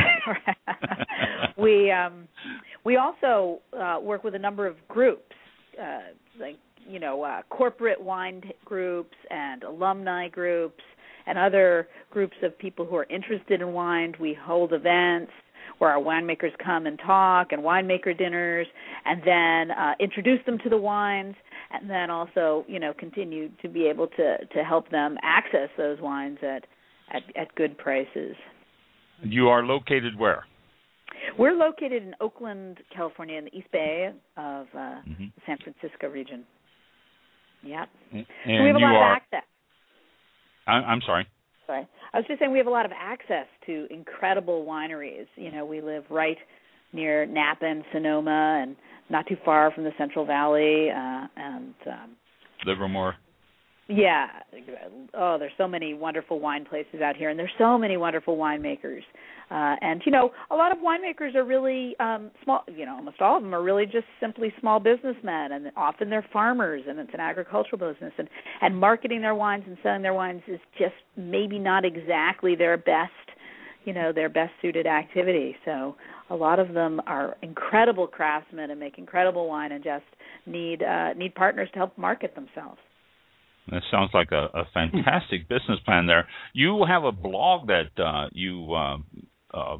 we um, we also uh, work with a number of groups, uh, like you know uh, corporate wine groups and alumni groups and other groups of people who are interested in wine. We hold events where our winemakers come and talk, and winemaker dinners, and then uh, introduce them to the wines, and then also, you know, continue to be able to, to help them access those wines at, at, at good prices. You are located where? We're located in Oakland, California, in the East Bay of uh, mm-hmm. the San Francisco region. Yep. And so we have a you lot are, of access. I, I'm sorry. Sorry. I was just saying we have a lot of access to incredible wineries. You know, we live right near Napa and Sonoma and not too far from the Central Valley. Uh, and um, Livermore. Yeah. Oh, there's so many wonderful wine places out here, and there's so many wonderful winemakers. Uh, and, you know, a lot of winemakers are really um, small, you know, almost all of them are really just simply small businessmen, and often they're farmers, and it's an agricultural business. And, and marketing their wines and selling their wines is just maybe not exactly their best, you know, their best suited activity. So a lot of them are incredible craftsmen and make incredible wine and just need uh, need partners to help market themselves. That sounds like a, a fantastic business plan there. You have a blog that uh, you, uh, uh,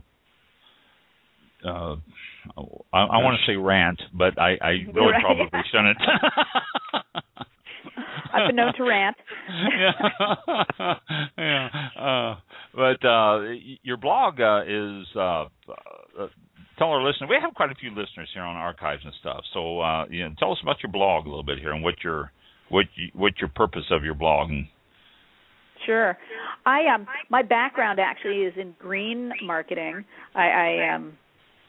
uh, I, I want to say rant, but I, I really right. probably shouldn't. I've been known to rant. yeah, yeah. Uh, but uh, your blog uh, is, uh, uh, tell our listeners, we have quite a few listeners here on Archives and stuff, so uh, you know, tell us about your blog a little bit here and what your What you, what's your purpose of your blog? Sure, I um my background actually is in green marketing. I, I um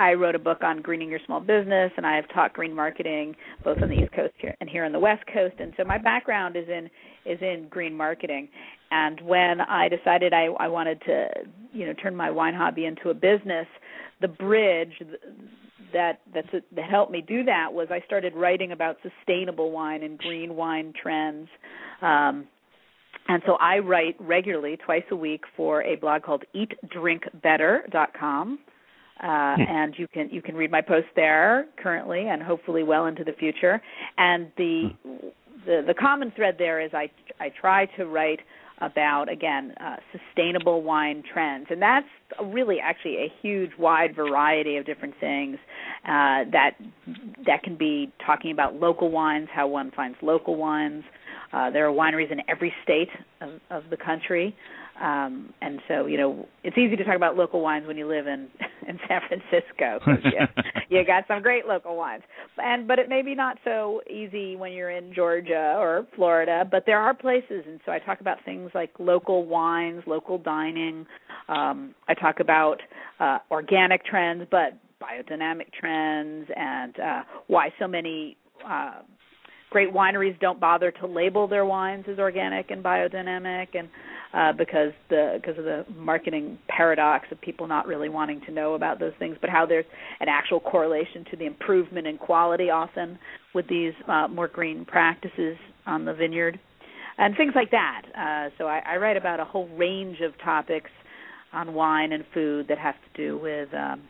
I wrote a book on greening your small business, and I have taught green marketing both on the East Coast here and here on the West Coast. And so my background is in is in green marketing. And when I decided I, I wanted to, you know, turn my wine hobby into a business, the bridge that that's a, that helped me do that was I started writing about sustainable wine and green wine trends. Um, and so I write regularly, twice a week, for a blog called eat drink better dot com. Uh, and you can you can read my posts there currently and hopefully well into the future. And the the, the common thread there is I I try to write about, again, uh, sustainable wine trends. And that's really actually a huge, wide variety of different things uh, that that can be talking about local wines, how one finds local wines. Uh, there are wineries in every state of, of the country. Um, and so, you know, it's easy to talk about local wines when you live in, in San Francisco. You, you got some great local wines. And but it may be not so easy when you're in Georgia or Florida, but there are places. And so I talk about things like local wines, local dining. Um, I talk about uh, organic trends, but biodynamic trends, and uh, why so many uh, great wineries don't bother to label their wines as organic and biodynamic, and uh, because the because of the marketing paradox of people not really wanting to know about those things, but how there's an actual correlation to the improvement in quality often with these uh, more green practices on the vineyard, and things like that. Uh, so I, I write about a whole range of topics on wine and food that have to do with um,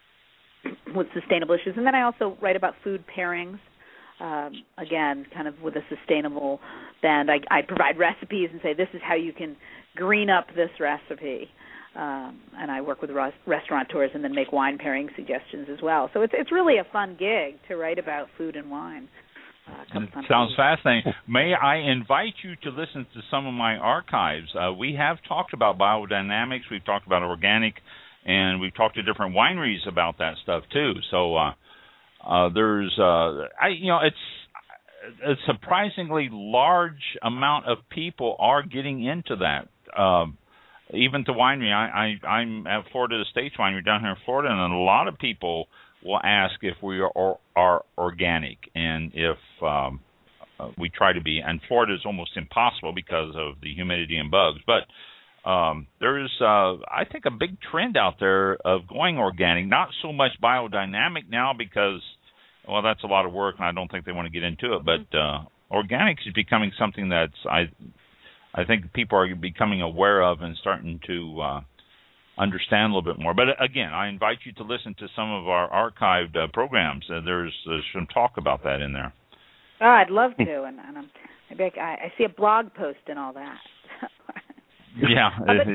with sustainable issues, and then I also write about food pairings. Um, again, kind of with a sustainable bend. I, I provide recipes and say, this is how you can green up this recipe. Um, and I work with res- restaurateurs and then make wine pairing suggestions as well. So it's it's really a fun gig to write about food and wine. Uh, it sounds fascinating. May I invite you to listen to some of my archives. Uh, we have talked about biodynamics. We've talked about organic, and we've talked to different wineries about that stuff too. So uh, Uh, there's, uh, I, you know, it's a surprisingly large amount of people are getting into that. Um, even to winery, I, I, I'm at Florida Estates Winery down here in Florida, and a lot of people will ask if we are, are, are organic and if um, uh, we try to be. And Florida is almost impossible because of the humidity and bugs, but. Um, there's, uh, I think, a big trend out there of going organic, not so much biodynamic now because, well, that's a lot of work, and I don't think they want to get into it. But uh, organics is becoming something that's, I I think people are becoming aware of and starting to uh, understand a little bit more. But, again, I invite you to listen to some of our archived uh, programs. Uh, there's, there's some talk about that in there. Oh, I'd love to, and, and I'm, maybe I, I see a blog post and all that. Yeah,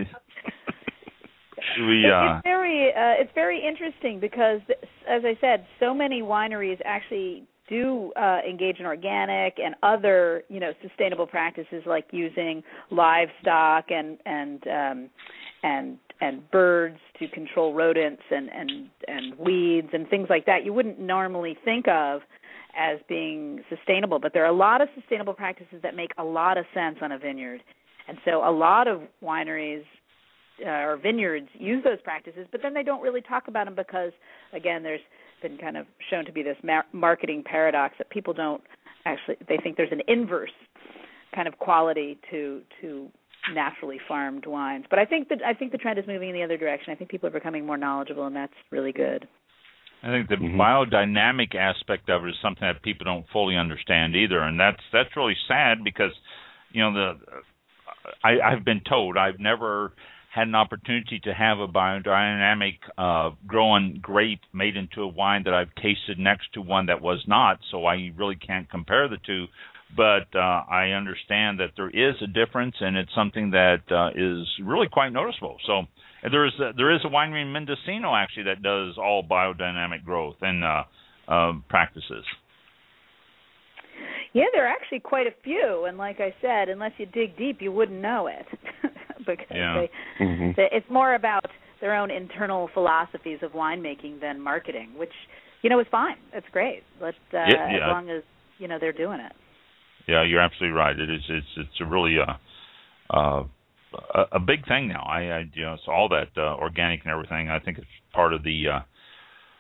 we. Uh, it's very, uh, it's very interesting because, as I said, so many wineries actually do uh, engage in organic and other, you know, sustainable practices like using livestock and and um, and and birds to control rodents and, and and weeds and things like that. You wouldn't normally think of as being sustainable, but there are a lot of sustainable practices that make a lot of sense on a vineyard. And so a lot of wineries uh, or vineyards use those practices, but then they don't really talk about them because, again, there's been kind of shown to be this mar- marketing paradox that people don't actually, they think there's an inverse kind of quality to to naturally farmed wines. But I think that I think the trend is moving in the other direction. I think people are becoming more knowledgeable, and that's really good. I think the mm-hmm. biodynamic aspect of it is something that people don't fully understand either, and that's that's really sad because, you know, the I, I've been told I've never had an opportunity to have a biodynamic uh, growing grape made into a wine that I've tasted next to one that was not, so I really can't compare the two. But uh, I understand that there is a difference, and it's something that uh, is really quite noticeable. So there is a, there is a winery in Mendocino, actually, that does all biodynamic growth and uh, uh, practices. Yeah, there are actually quite a few, and like I said, unless you dig deep, you wouldn't know it, because yeah. they, mm-hmm. they, it's more about their own internal philosophies of winemaking than marketing, which, you know, is fine. It's great, but uh, yeah, yeah. as long as, you know, they're doing it. Yeah, you're absolutely right. It is. It's. It's a really uh, uh, a, a big thing now. I, I, you know, it's all that uh, organic and everything. I think it's part of the uh,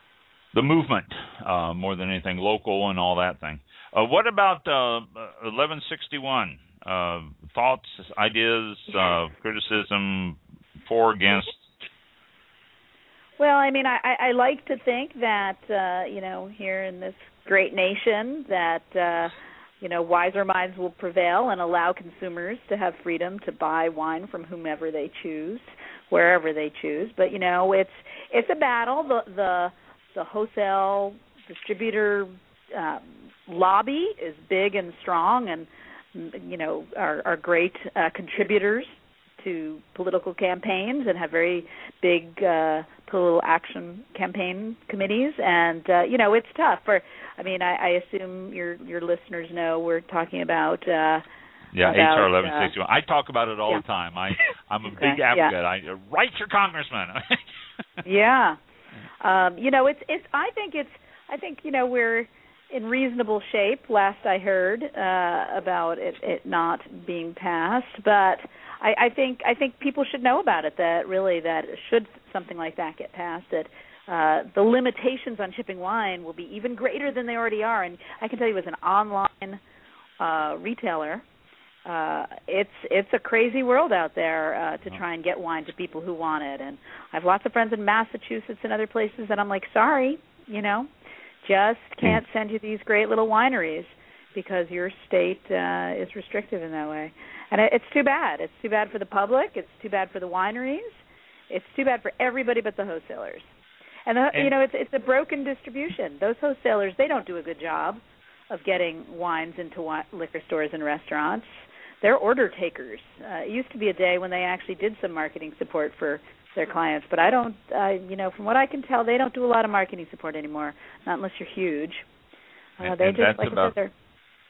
the movement uh, more than anything, local and all that thing. Uh, what about uh, eleven sixty-one? Uh, thoughts, ideas, uh, criticism, for, against? Well, I mean, I, I like to think that, uh, you know, here in this great nation that, uh, you know, wiser minds will prevail and allow consumers to have freedom to buy wine from whomever they choose, wherever they choose. But, you know, it's it's a battle. The the, the wholesale distributor um, lobby is big and strong and, you know, are, are great uh, contributors to political campaigns and have very big uh, political action campaign committees, and uh, you know it's tough. For I mean, I, I assume your your listeners know we're talking about. Uh, yeah, about, H R eleven sixty-one. Uh, I talk about it all yeah. the time. I I'm a okay. big advocate. Yeah. I uh, write your congressman. yeah, um, you know it's it's. I think it's. I think you know we're in reasonable shape. Last I heard uh, about it, it not being passed, but. I, I think I think people should know about it. That really, that should something like that get passed, that uh, the limitations on shipping wine will be even greater than they already are. And I can tell you, as an online uh, retailer, uh, it's it's a crazy world out there uh, to try and get wine to people who want it. And I have lots of friends in Massachusetts and other places, and I'm like, sorry, you know, just can't send you these great little wineries because your state uh, is restrictive in that way. And it's too bad. It's too bad for the public. It's too bad for the wineries. It's too bad for everybody but the wholesalers. And, the, and you know, it's it's a broken distribution. Those wholesalers, they don't do a good job of getting wines into wi- liquor stores and restaurants. They're order takers. Uh, it used to be a day when they actually did some marketing support for their clients, but I don't. Uh, you know, from what I can tell, they don't do a lot of marketing support anymore. Not unless you're huge. Uh, and, they and just that's like about. I said,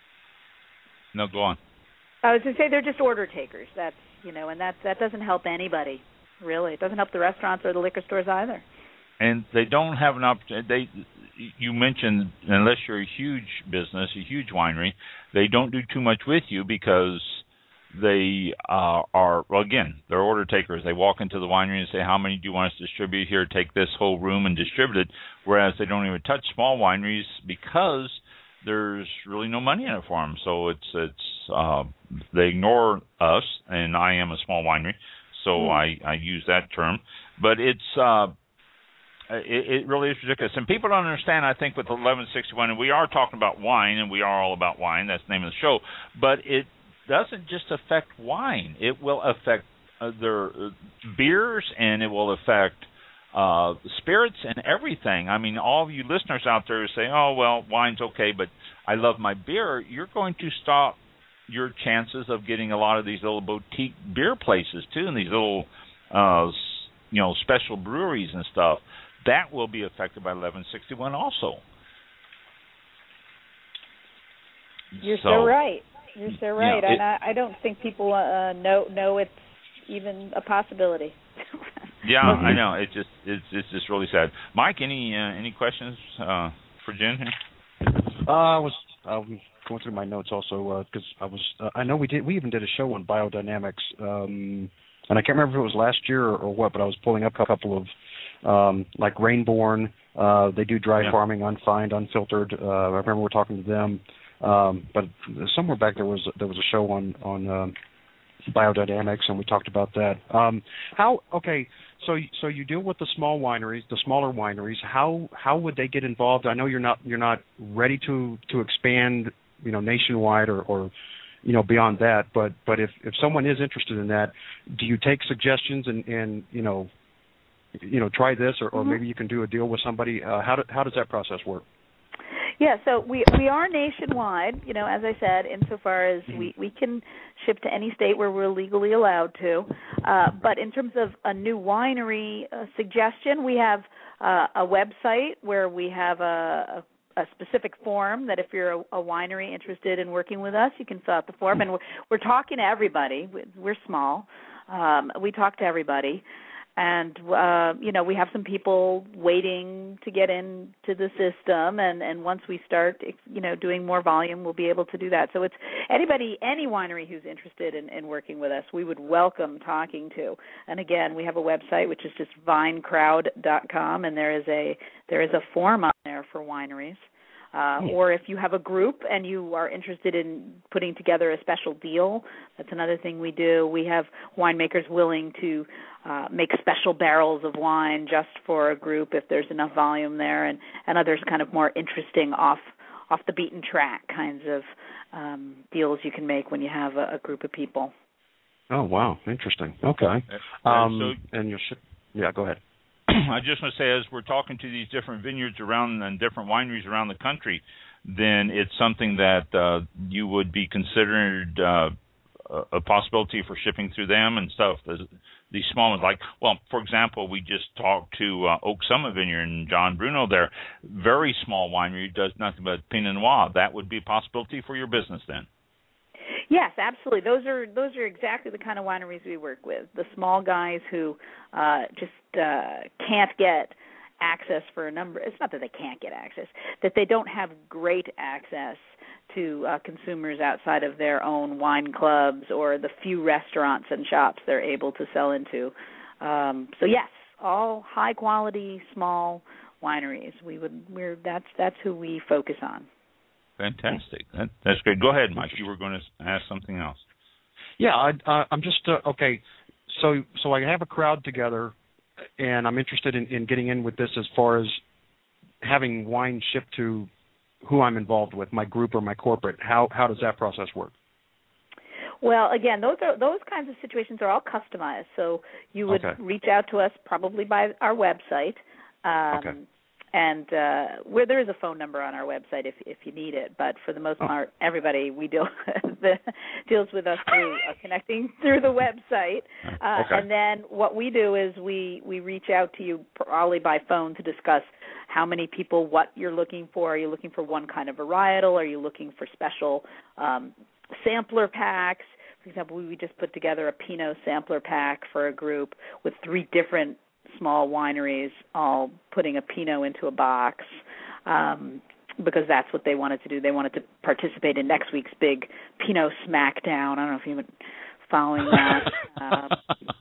no, go on. I was going to say they're just order takers. That's you know, and that that doesn't help anybody, really. It doesn't help the restaurants or the liquor stores either. And they don't have an opportunity. They, you mentioned, unless you're a huge business, a huge winery, they don't do too much with you because they uh, are. Well, again, they're order takers. They walk into the winery and say, "How many do you want us to distribute here? Take this whole room and distribute it." Whereas they don't even touch small wineries because there's really no money in it for them. So it's it's uh, they ignore us, and I am a small winery, so mm. I, I use that term. But it's uh, it, it really is ridiculous, and people don't understand. I think with eleven sixty-one, and we are talking about wine, and we are all about wine. That's the name of the show. But it doesn't just affect wine; it will affect uh, their uh, beers, and it will affect Uh, spirits and everything. I mean, all of you listeners out there who say, "Oh, well, wine's okay, but I love my beer," you're going to stop your chances of getting a lot of these little boutique beer places too, and these little, uh, you know, special breweries and stuff. That will be affected by eleven sixty-one also. You're so, so right. You're so right, yeah, it, and I, I don't think people uh, know know it's even a possibility. Yeah, I know. It just it's it's just really sad. Mike, any uh, any questions uh, for Jen here? Uh, I was um, going through my notes also because uh, I was uh, I know we did we even did a show on biodynamics, um, and I can't remember if it was last year or, or what, but I was pulling up a couple of um, like Rainborn. Uh, they do dry yeah. farming, unfined, unfiltered. Uh, I remember we were talking to them, um, but somewhere back there was there was a show on on. Um, biodynamics, and we talked about that. Um, how okay? So so you deal with the small wineries, the smaller wineries. How how would they get involved? I know you're not you're not ready to, to expand, you know, nationwide or, or you know beyond that. But but if, if someone is interested in that, do you take suggestions and, and you know you know try this or, or mm-hmm. maybe you can do a deal with somebody? Uh, how do, how does that process work? Yeah, so we we are nationwide, you know, as I said, insofar as we, we can ship to any state where we're legally allowed to. Uh, but in terms of a new winery uh, suggestion, we have uh, a website where we have a, a, a specific form that if you're a, a winery interested in working with us, you can fill out the form. And we're, we're talking to everybody. We're small. Um, we talk to everybody. and uh, you know, we have some people waiting to get into the system, and, and once we start, you know, doing more volume, we'll be able to do that. So it's anybody, any winery who's interested in, in working with us, we would welcome talking to. And again, we have a website which is just vine crowd dot com, and there is a there is a form on there for wineries. Uh, or if you have a group and you are interested in putting together a special deal, that's another thing we do. We have winemakers willing to uh, make special barrels of wine just for a group if there's enough volume there, and, and others kind of more interesting off off the beaten track kinds of um, deals you can make when you have a, a group of people. Oh, wow. Interesting. Okay. Um, so, and you should, yeah, go ahead. I just want to say, as we're talking to these different vineyards around and different wineries around the country, then it's something that uh, you would be considered uh, a possibility for shipping through them and stuff. These small ones, like, well, for example, we just talked to uh, Oak Summit Vineyard and John Bruno there. Very small winery, does nothing but Pinot Noir. That would be a possibility for your business then. Yes, absolutely. Those are those are exactly the kind of wineries we work with. The small guys who uh, just uh, can't get access for a number. It's not that they can't get access, that they don't have great access to uh, consumers outside of their own wine clubs or the few restaurants and shops they're able to sell into. Um, so yes, all high quality small wineries. We would we're that's that's who we focus on. Fantastic. That, that's great. Go ahead, Mike. You were going to ask something else. Yeah, I, uh, I'm just uh, okay. So, so I have a crowd together, and I'm interested in, in getting in with this as far as having wine shipped to who I'm involved with, my group or my corporate. How how does that process work? Well, again, those are those kinds of situations are all customized. So you would okay. reach out to us probably by our website. Um, okay. And uh, where there is a phone number on our website if if you need it, but for the most part, everybody we deal the, deals with us through uh, connecting through the website. Uh, okay. And then what we do is we, we reach out to you probably by phone to discuss how many people, what you're looking for. Are you looking for one kind of varietal? Are you looking for special um, sampler packs? For example, we just put together a Pinot sampler pack for a group with three different small wineries all putting a Pinot into a box um, because that's what they wanted to do. They wanted to participate in next week's big Pinot Smackdown. I don't know if you've been following that. um,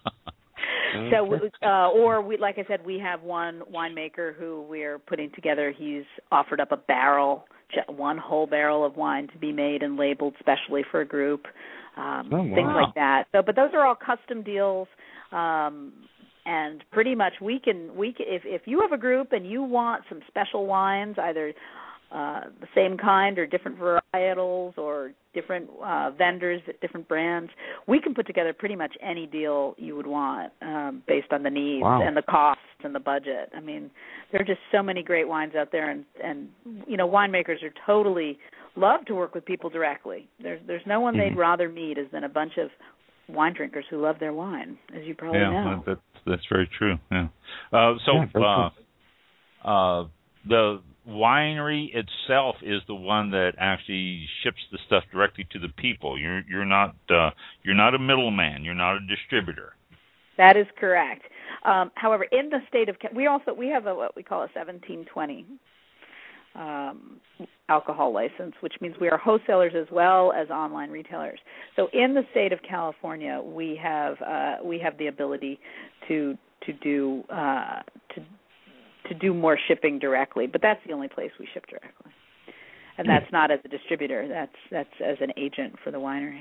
so, uh, or we, like I said, we have one winemaker who we're putting together. He's offered up a barrel, one whole barrel of wine to be made and labeled specially for a group, um, oh, wow. things like that. So, but those are all custom deals. Um, And pretty much we can we can, if if you have a group and you want some special wines, either uh, the same kind or different varietals or different uh, vendors, different brands, we can put together pretty much any deal you would want um, based on the needs wow. and the costs and the budget. I mean, there are just so many great wines out there, and and you know, winemakers are totally love to work with people directly. There's there's no one mm-hmm. they'd rather meet as than a bunch of wine drinkers who love their wine, as you probably yeah, know. That's, that's very true, yeah. Uh, so yeah, uh, uh, the winery itself is the one that actually ships the stuff directly to the people. You're you're not uh, you're not a middleman. You're not a distributor. That is correct. Um, however, in the state of we also we have a what we call a seventeen twenty um, alcohol license, which means we are wholesalers as well as online retailers. So in the state of California, we have uh, we have the ability to to do uh, to to do more shipping directly, but that's the only place we ship directly, and that's not as a distributor. That's that's as an agent for the winery.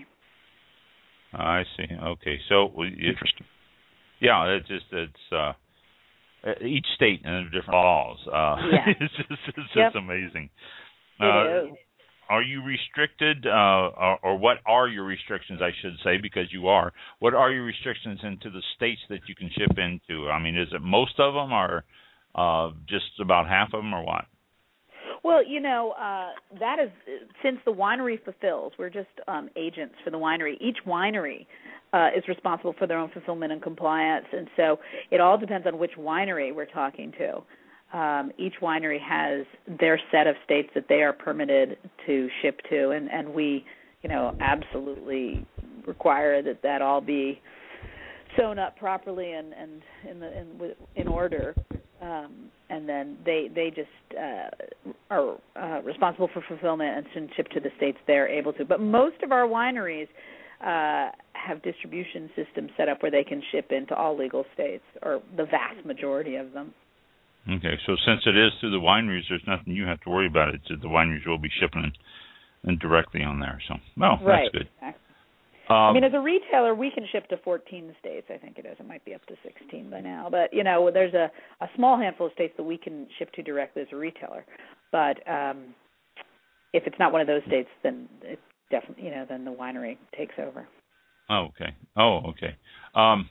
I see. Okay, so interesting. Yeah, it's just it's. Uh, Each state and different laws. Uh, yeah. it's just, it's yep. just amazing. It uh, is. Are you restricted, uh, or, or what are your restrictions, I should say, because you are, what are your restrictions into the states that you can ship into? I mean, is it most of them, or uh, just about half of them, or what? Well, you know, uh, that is, since the winery fulfills, we're just um, agents for the winery. Each winery uh, is responsible for their own fulfillment and compliance, and so it all depends on which winery we're talking to. Um, each winery has their set of states that they are permitted to ship to, and, and we, you know, absolutely require that that all be sewn up properly and, and in the in, in order, um, and then they they just uh, are uh, responsible for fulfillment and ship to the states they're able to. But most of our wineries uh, have distribution systems set up where they can ship into all legal states, or the vast majority of them. Okay, so since it is through the wineries, there's nothing you have to worry about. It's the wineries will be shipping and directly on there. So, well, right. that's good. Exactly. Um, I mean, as a retailer, we can ship to fourteen states. I think it is. It might be up to sixteen by now. But, you know, there's a, a small handful of states that we can ship to directly as a retailer. But um, if it's not one of those states, then it definitely, you know, then the winery takes over. Oh, okay. Oh, okay. Um,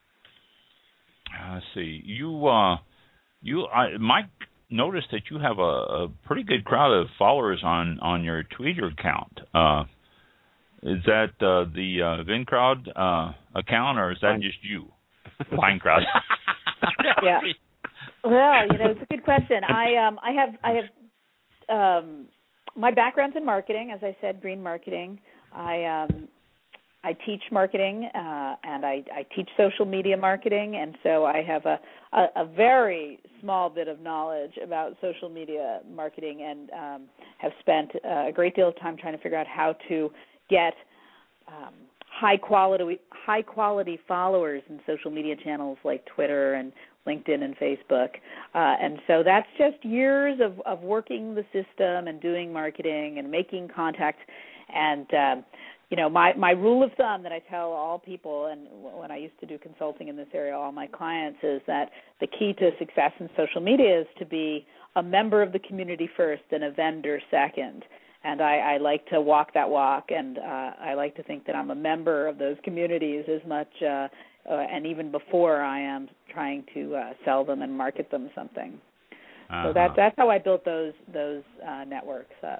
let's see. You, uh, you, I, Mike noticed that you have a, a pretty good crowd of followers on, on your Twitter account. Uh, Is that uh, the uh, VinCrowd uh, account, or is that just you? VineCrowd. Yeah. Well, you know, it's a good question. I um I have I have um my background's in marketing, as I said, green marketing. I um I teach marketing uh, and I, I teach social media marketing, and so I have a, a, a very small bit of knowledge about social media marketing, and um, have spent a great deal of time trying to figure out how to get um, high quality high quality followers in social media channels like Twitter and LinkedIn and Facebook, uh, and so that's just years of, of working the system and doing marketing and making contacts. And um, you know, my my rule of thumb that I tell all people, and when I used to do consulting in this area, all my clients, is that the key to success in social media is to be a member of the community first and a vendor second. And I, I like to walk that walk, and uh, I like to think that I'm a member of those communities as much, uh, uh, and even before I am trying to uh, sell them and market them something. Uh-huh. So that, that's how I built those those uh, networks up.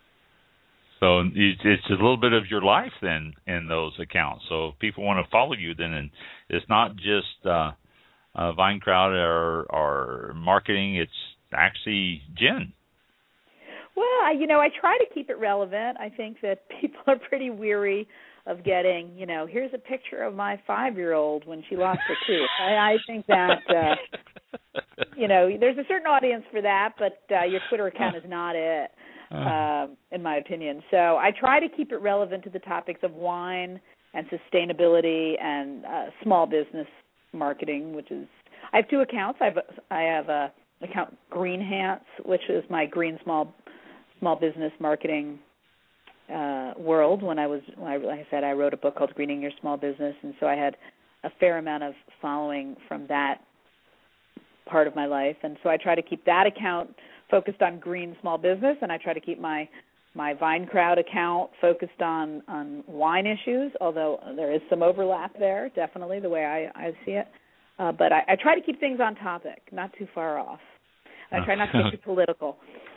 So it's a little bit of your life then in those accounts. So if people want to follow you, then it's not just uh, uh, VineCrowd or, or marketing. It's actually Jen. Well, you know, I try to keep it relevant. I think that people are pretty weary of getting, you know, here's a picture of my five-year-old when she lost her tooth. I, I think that, uh, you know, there's a certain audience for that, but uh, your Twitter account is not it, uh, in my opinion. So I try to keep it relevant to the topics of wine and sustainability and uh, small business marketing, which is, I have two accounts. I have a, I have a account Greenhance, which is my green small small business marketing uh, world. When I was, when I, like I said, I wrote a book called Greening Your Small Business, and so I had a fair amount of following from that part of my life. And so I try to keep that account focused on green small business, and I try to keep my my VineCrowd account focused on, on wine issues, although there is some overlap there, definitely, the way I, I see it. Uh, but I, I try to keep things on topic, not too far off. I try not to get too political.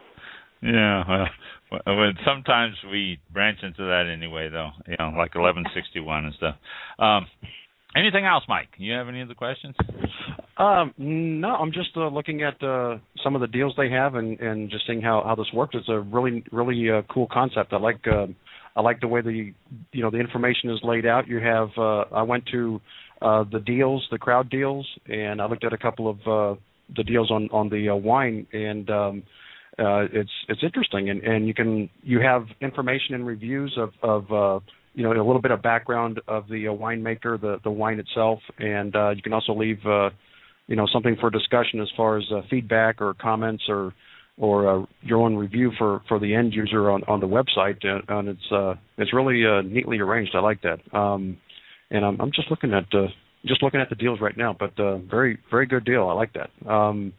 Yeah, well, well, sometimes we branch into that anyway, though, you know, like eleven sixty-one and stuff. Um, anything else, Mike? You have any other questions? Um, no, I'm just uh, looking at uh, some of the deals they have and, and just seeing how, how this works. It's a really, really uh, cool concept. I like uh, I like the way the you know the information is laid out. You have uh, I went to uh, the deals, the crowd deals, and I looked at a couple of uh, the deals on on the uh, wine, and um, uh, it's it's interesting. And, and you can you have information and reviews of of uh, you know a little bit of background of the uh, winemaker, the the wine itself, and uh, you can also leave uh, you know something for discussion as far as uh, feedback or comments or or uh, your own review for, for the end user on, on the website, and, and it's uh, it's really uh, neatly arranged. I like that, um, and I'm, I'm just looking at uh, just looking at the deals right now, but uh, very very good deal. I like that. Um,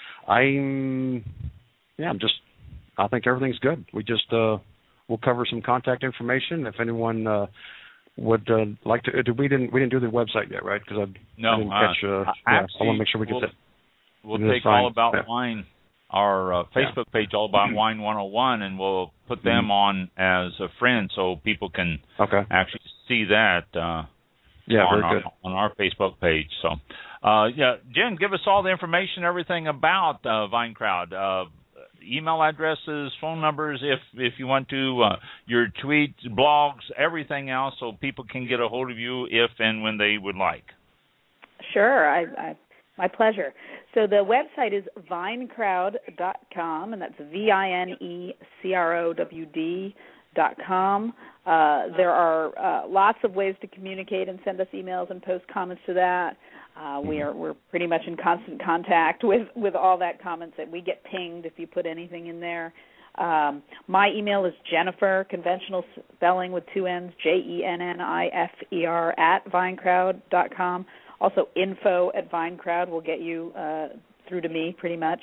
I'm yeah, I'm just I think everything's good. We just uh, we'll cover some contact information if anyone uh, would uh, like to. Uh, we didn't we didn't do the website yet, right? Because I, no, I didn't catch. Uh, uh, yeah, actually, I want to make sure we get we'll, that. We'll take all about yeah. wine. Our uh, Facebook yeah. page, All About Wine one oh one, and we'll put them on as a friend so people can okay. actually see that uh, yeah, on, very our, good. on our Facebook page. So, uh, yeah, Jen, give us all the information, everything about uh, VineCrowd, uh, email addresses, phone numbers, if if you want to, uh, your tweets, blogs, everything else, so people can get a hold of you if and when they would like. Sure, I, I, my pleasure. So the website is vine crowd dot com, and that's V I N E C R O W D dot com. Uh, there are uh, lots of ways to communicate and send us emails and post comments to that. Uh, we are we're pretty much in constant contact with, with all that comments that we get pinged if you put anything in there. Um, my email is Jennifer, conventional spelling with two N's, J E N N I F E R, at vine crowd dot com. Also, info at VineCrowd will get you uh, through to me pretty much.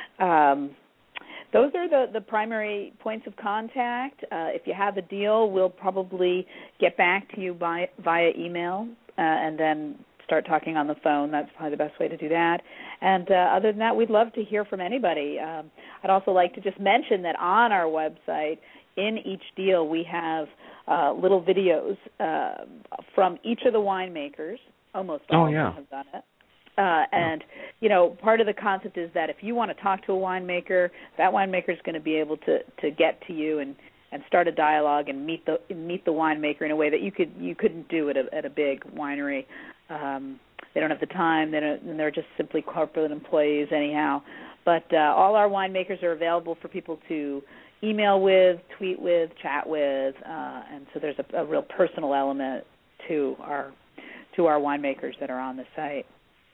Um, those are the, the primary points of contact. Uh, if you have a deal, we'll probably get back to you by, via email uh, and then start talking on the phone. That's probably the best way to do that. And uh, other than that, we'd love to hear from anybody. Um, I'd also like to just mention that on our website, in each deal, we have uh, little videos uh, from each of the winemakers. Almost all oh, yeah. of them have done it. Uh, and, you know, part of the concept is that if you want to talk to a winemaker, that winemaker is going to be able to, to get to you and, and start a dialogue and meet the meet the winemaker in a way that you could you couldn't do at a at a big winery. Um, they don't have the time. They don't, and they're just simply corporate employees anyhow. But uh, all our winemakers are available for people to email with, tweet with, chat with, uh, and so there's a, a real personal element to our to our winemakers that are on the site.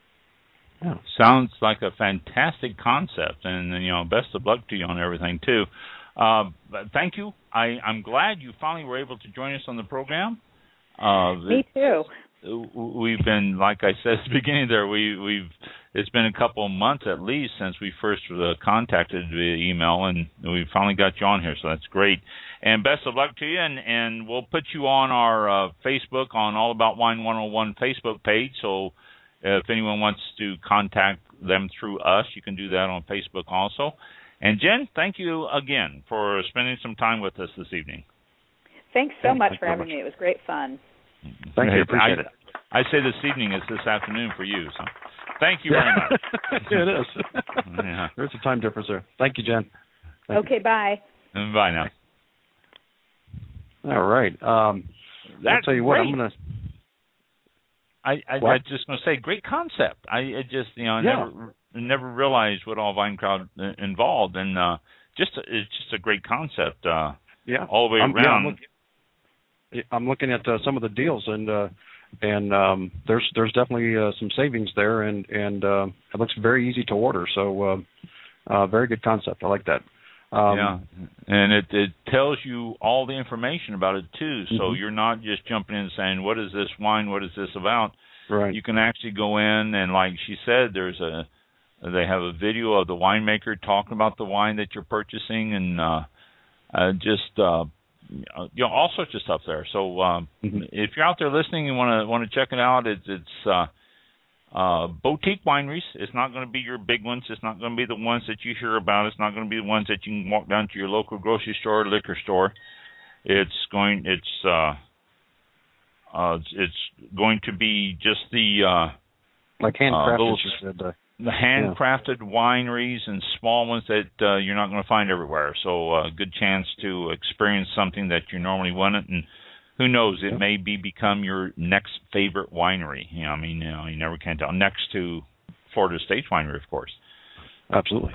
Yeah. Sounds like a fantastic concept, and you know, best of luck to you on everything too. Uh, thank you. I, I'm glad you finally were able to join us on the program. Uh, Me too. We've been, like I said at the beginning there, we, we've it's been a couple of months at least since we first uh, contacted via email, and we finally got you on here, so that's great. And best of luck to you, and, and we'll put you on our uh, Facebook, on All About Wine one oh one Facebook page, so if anyone wants to contact them through us, you can do that on Facebook also. And Jen, thank you again for spending some time with us this evening. Thanks so Thanks, much thanks for having much. me. It was great fun. Thank you. Appreciate I, it. I say this evening is this afternoon for you, so thank you very much. It is. Yeah. There's a time difference there. Thank you, Jen. Thank okay, you. bye. And bye now. All right. Um, That's I'll tell you what, great. I'm going to... I, I, I just going to say, great concept. I it just, you know, I yeah. never never realized what all VineCrowd involved, and uh, just a, it's just a great concept. Uh, yeah, all the way I'm, around. Yeah, I'm, look, I'm looking at uh, some of the deals, and uh, and um, there's there's definitely uh, some savings there, and and uh, it looks very easy to order. So, uh, uh, very good concept. I like that. Um, yeah, and it it tells you all the information about it too. So mm-hmm. you're not just jumping in and saying, "What is this wine? What is this about?" Right. You can actually go in and, like she said, there's a they have a video of the winemaker talking about the wine that you're purchasing, and uh, uh, just uh, you know, all sorts of stuff there. So um, mm-hmm. if you're out there listening and want to want to check it out, it's it's uh, uh, boutique wineries. It's not going to be your big ones. It's not going to be the ones that you hear about. It's not going to be the ones that you can walk down to your local grocery store or liquor store. It's going. It's uh, uh, it's going to be just the uh, like handcrafted. Uh, those, said, uh, the handcrafted yeah. wineries and small ones that uh, you're not going to find everywhere. So a uh, good chance to experience something that you normally wouldn't, and who knows, it yeah. may be become your next favorite winery. You know, I mean, you know, you never can tell. Next to Florida State Winery, of course. Absolutely.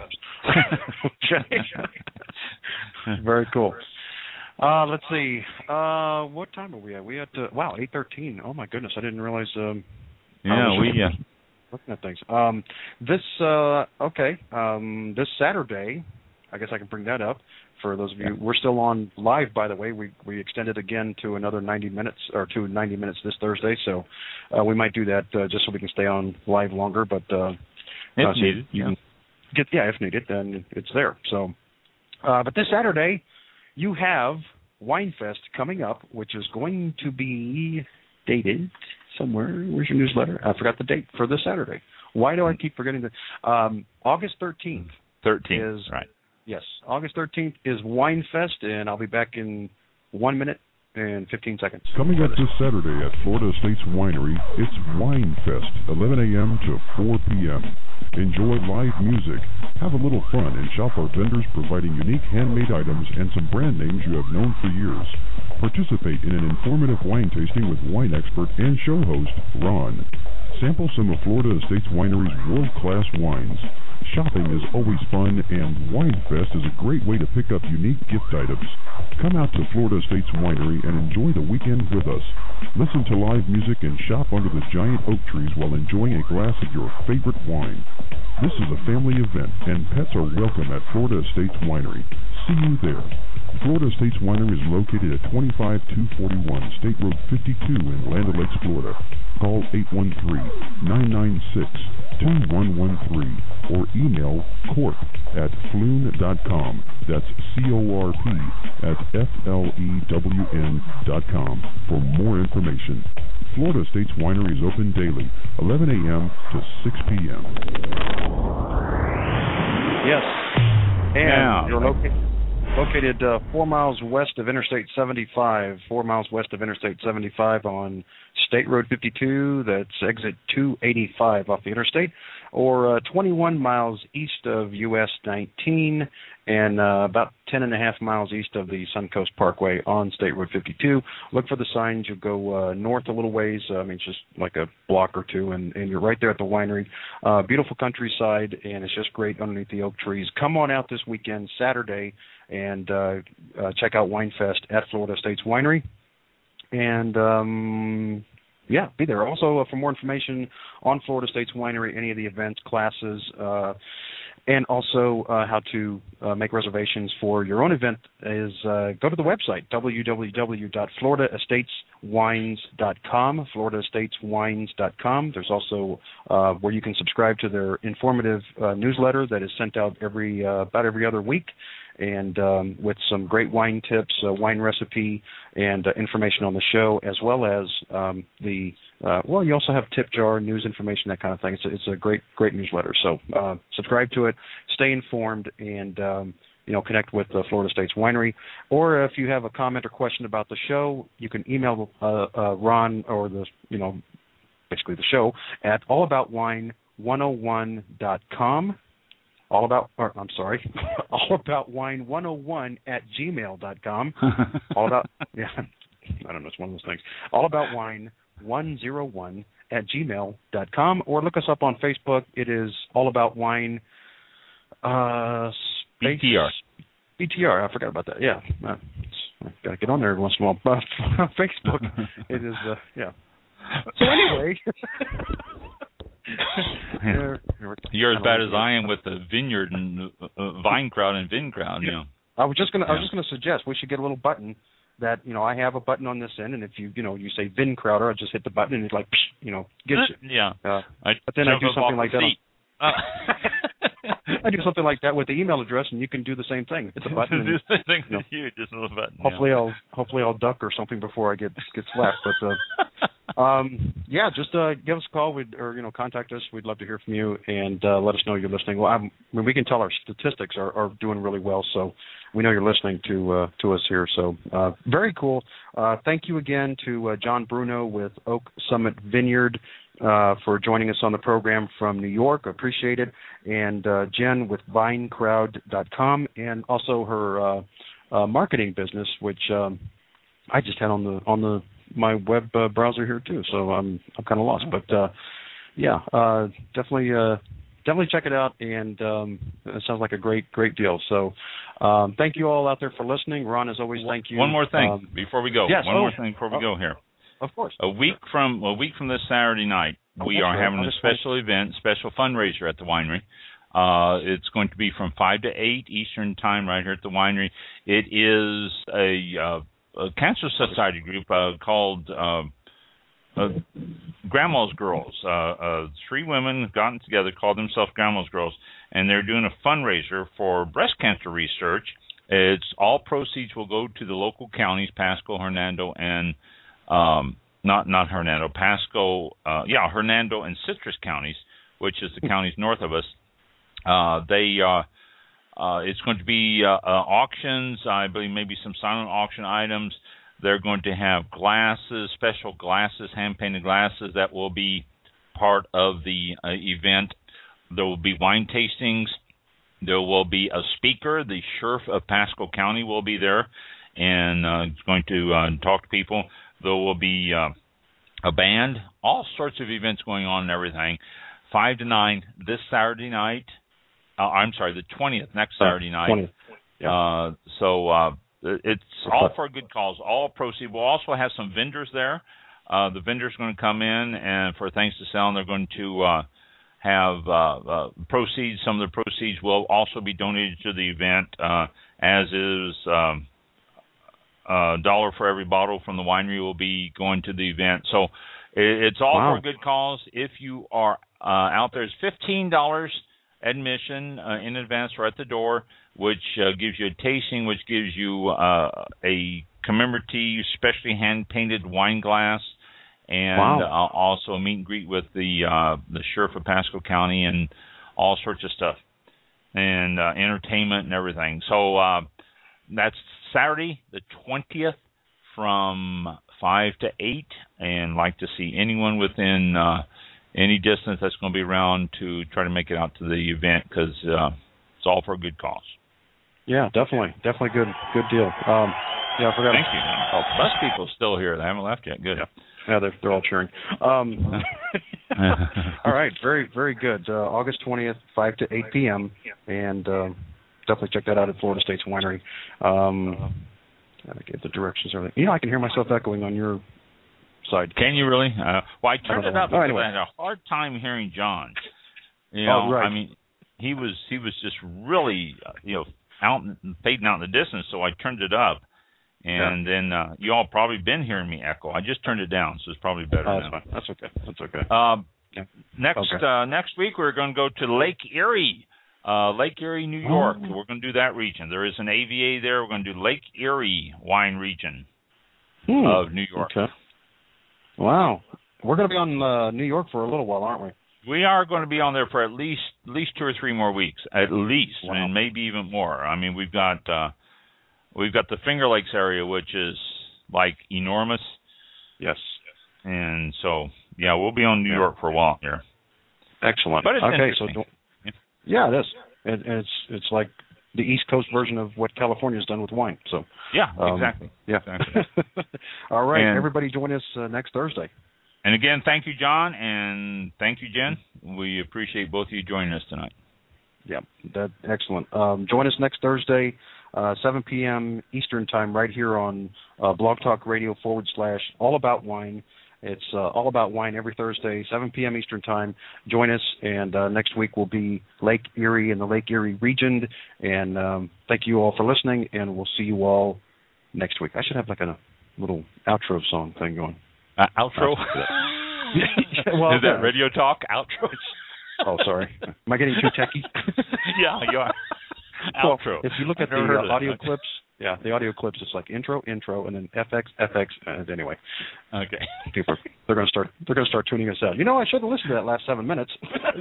Very cool. Uh, let's see. Uh, what time are we at? We at uh, wow, eight thirteen. Oh my goodness, I didn't realize. Um, yeah, we yeah. Looking at things. Um, this uh, okay. Um, this Saturday, I guess I can bring that up for those of you. We're still on live, by the way. We we extended again to another ninety minutes, or to ninety minutes this Thursday. So uh, we might do that uh, just so we can stay on live longer. But uh, if uh, so needed, you yeah. can get yeah, if needed, then it's there. So, uh, but this Saturday, you have WineFest coming up, which is going to be dated somewhere. Where's your newsletter? I forgot the date for this Saturday. Why do I keep forgetting that? Um, August thirteenth. thirteenth, is right. Yes, August thirteenth is WineFest, and I'll be back in one minute in fifteen seconds. Coming up this Saturday at Florida Estates Winery, it's Wine Fest, eleven a.m. to four p.m. Enjoy live music, have a little fun, and shop our vendors providing unique handmade items and some brand names you have known for years. Participate in an informative wine tasting with wine expert and show host Ron. Sample some of Florida Estates Winery's world-class wines. Shopping is always fun, and Wine Fest is a great way to pick up unique gift items. Come out to Florida Estates Winery and enjoy the weekend with us. Listen to live music and shop under the giant oak trees while enjoying a glass of your favorite wine. This is a family event, and pets are welcome at Florida Estates Winery. See you there. Florida Estates Winery is located at twenty-five two forty-one State Road fifty-two in Land O'Lakes, Florida. Call eight one three, nine nine six, two one one three or email corp at flume dot com. That's C O R P at F L E W N dot com for more information. Florida Estates Winery is open daily, eleven a.m. to six p.m. Yes. And yeah. you're located located uh, four miles west of Interstate seventy-five, four miles west of Interstate seventy-five on State Road fifty-two, that's exit two eighty-five off the interstate, or uh, twenty-one miles east of U S nineteen and uh, about ten and a half miles east of the Suncoast Parkway on State Road fifty-two. Look for the signs. You'll go uh, north a little ways. Uh, I mean, it's just like a block or two, and, and you're right there at the winery. Uh, beautiful countryside, and it's just great underneath the oak trees. Come on out this weekend, Saturday, and uh, uh, check out Wine Fest at Florida Estates Winery. And, um, yeah, be there. Also, uh, for more information on Florida Estates Winery, any of the events, classes, uh, and also uh, how to uh, make reservations for your own event is uh, go to the website, w w w dot florida estates wines dot com, florida estates wines dot com. There's also uh, where you can subscribe to their informative uh, newsletter that is sent out every uh, about every other week, and um, with some great wine tips, uh, wine recipe, and uh, information on the show, as well as um, the, uh, well, you also have tip jar, news information, that kind of thing. It's a, it's a great, great newsletter. So uh, subscribe to it, stay informed, and, um, you know, connect with uh, Florida Estates Winery. Or if you have a comment or question about the show, you can email uh, uh, Ron or the, you know, basically the show at all about wine one oh one dot com. All about, or, I'm sorry, all about wine one oh one at gmail dot com. All about, yeah, I don't know, it's one of those things. All about wine one oh one at gmail dot com, or look us up on Facebook. It is All About Wine. Uh, B T R. B T R, I forgot about that. Yeah, uh, I gotta get on there every once in a while. But on Facebook, it is, uh, yeah. So anyway. You're, You're as bad as I am with the vineyard and uh, vine crowd and vin crowd. You know. I was just gonna. Yeah. I was just gonna suggest we should get a little button that, you know, I have a button on this end, and if you you know you say Vin Crowder, I just hit the button and it like psh, you know gets you. Yeah. Uh, I but then I do something like that. On, uh. I do something like that with the email address, and you can do the same thing. Hit the button. And, do the same thing you know, with you, just a little button. Hopefully, yeah. I'll hopefully I'll duck or something before I get get slapped. But uh, um, yeah, just uh, give us a call, we'd, or you know, contact us. We'd love to hear from you, and uh, let us know you're listening. Well, I'm, I mean, we can tell our statistics are, are doing really well, so we know you're listening to uh, to us here. So uh, very cool. Uh, thank you again to uh, John Bruno with Oak Summit Vineyard uh, for joining us on the program from New York. Appreciate it. And uh, Jen with vine crowd dot com, and also her uh, uh, marketing business, which um, I just had on the on the my web uh, browser here too. So I'm I'm kind of lost, but uh, yeah, uh, definitely uh, definitely check it out. And um, it sounds like a great great deal. So um, thank you all out there for listening. Ron, as always, thank you. One more thing um, before we go. Yes, One oh, more thing before we oh, go here. Of course. A week from a week from this Saturday night, oh, we are right. having a special event, special fundraiser at the winery. Uh, it's going to be from five to eight Eastern time right here at the winery. It is a, uh, a cancer society group uh, called uh, uh, Grandma's Girls. Uh, uh, three women have gotten together, called themselves Grandma's Girls, and they're doing a fundraiser for breast cancer research. It's all proceeds will go to the local counties, Pasco, Hernando, and um, not not Hernando, Pasco, uh, yeah, Hernando and Citrus counties, which is the counties north of us. Uh, they, uh, uh, it's going to be uh, uh, auctions, I believe maybe some silent auction items. They're going to have glasses, special glasses, hand-painted glasses that will be part of the uh, event. There will be wine tastings. There will be a speaker. The sheriff of Pasco County will be there and uh, is going to uh, talk to people. There will be uh, a band, all sorts of events going on and everything. five to nine this Saturday night. Uh, I'm sorry, the twentieth, next Saturday night. twentieth. Yeah. Uh, so uh, it's all for good cause, all proceed. We'll also have some vendors there. Uh, the vendors are going to come in and for things to sell, and they're going to uh, have uh, uh, proceeds. Some of the proceeds will also be donated to the event, uh, as is um, a dollar for every bottle from the winery will be going to the event. So it, it's all wow. for a good cause. If you are uh, out there, it's fifteen dollars admission uh, in advance or at the door, which uh, gives you a tasting, which gives you uh, a commemorative, specially hand-painted wine glass, and wow. uh, also a meet and greet with the uh, the sheriff of Pasco County and all sorts of stuff, and uh, entertainment and everything. So uh, that's Saturday the twentieth from five to eight, and like to see anyone within uh, any distance that's going to be around to try to make it out to the event, because uh, it's all for a good cause. Yeah, definitely, definitely good, good deal. Um, yeah, I forgot. Thank you. Oh, bus people still here. They haven't left yet. Good. Yeah, yeah they're they're all cheering. Um, all right, very very good. Uh, August twentieth, five to eight p.m. and uh, definitely check that out at Florida State's Winery. Um, I gave the directions and everything. You know, I can hear myself echoing on your side. Can you really? Uh, well, I turned I it up oh, because anyway. I had a hard time hearing John. You know, oh, right. I mean, he was he was just really uh, you know out fading out in the distance. So I turned it up, and yeah. then uh, you all probably been hearing me echo. I just turned it down, so it's probably better oh, now. That's fine. That's okay. That's okay. Uh, yeah. Next okay. uh, next week we're going to go to Lake Erie. Uh, Lake Erie, New York. Oh. We're going to do that region. There is an A V A there. We're going to do Lake Erie wine region hmm. of New York. Okay. Wow. We're going to be on uh, New York for a little while, aren't we? We are going to be on there for at least at least two or three more weeks, at least, wow. and maybe even more. I mean, we've got uh, we've got the Finger Lakes area, which is like enormous. Yes. And so, yeah, we'll be on New yeah. York for a while here. Excellent. But it's okay, interesting. so don't, yeah, it is. And it's it's like the East Coast version of what California's done with wine. So yeah, um, exactly. Yeah. Exactly. All right, and, everybody, join us uh, next Thursday. And again, thank you, John, and thank you, Jen. We appreciate both of you joining us tonight. Yeah, that excellent. Um, join us next Thursday, uh, seven p.m. Eastern Time, right here on uh, Blog Talk Radio forward slash All About Wine. It's uh, All About Wine every Thursday, seven p.m. Eastern Time. Join us, and uh, next week will be Lake Erie and the Lake Erie region. And um, thank you all for listening, and we'll see you all next week. I should have like a little outro song thing going. Uh, outro? yeah, well, is that uh, radio talk? Outro? Oh, sorry. Am I getting too techie? Yeah, you are. Well, outro. If you look at the uh, audio clips, yeah, the audio clips, it's like intro, intro, and then F X, F X. And anyway, okay. People, they're going to start. They're going to start tuning us out. You know, I should have listened to that last seven minutes.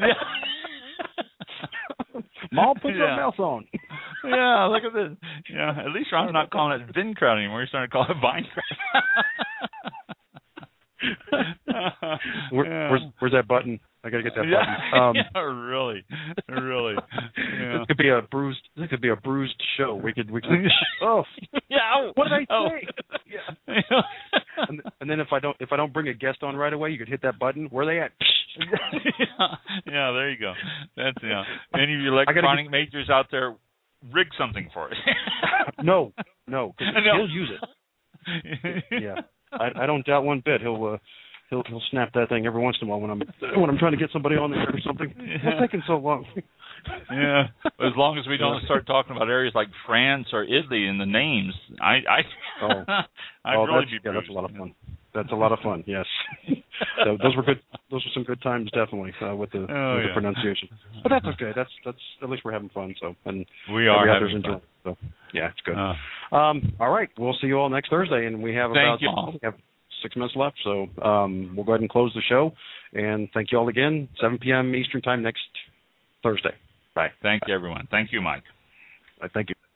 Mom, put yeah. something else on. Yeah, look at this. Yeah, at least I'm not calling it Vin Crowd anymore. You're starting to call it Vine Crowd. Where, yeah. where's, where's that button? I gotta get that yeah. button. Um, yeah, really, really. Yeah. This could be a bruised. This could be a bruised show. We could. We could. oh, yeah. What did I oh. say? Yeah. and, and then if I don't, if I don't bring a guest on right away, you could hit that button. Where are they at? yeah. yeah, there you go. That's yeah. Any of you electronic get... majors out there, rig something for us. no, no, because no. he'll use it. Yeah, I, I don't doubt one bit. He'll. Uh, He'll, he'll snap that thing every once in a while when I'm when I'm trying to get somebody on there or something. Yeah. What's taking so long? Yeah, as long as we don't start talking about areas like France or Italy in the names, I I oh, I'd oh really that's, be yeah, that's a lot of fun. That's a lot of fun. Yes, so those were good. Those were some good times, definitely, uh, with the oh, with yeah. the pronunciation. But that's okay. That's that's at least we're having fun. So and we are having having fun. So yeah, it's good. Uh, um, all right, we'll see you all next Thursday, and we have about thank you. we have six minutes left, so um, we'll go ahead and close the show. And thank you all again. seven p.m. Eastern Time next Thursday. Bye. Thank Bye. you, everyone. Thank you, Mike. Bye. Thank you.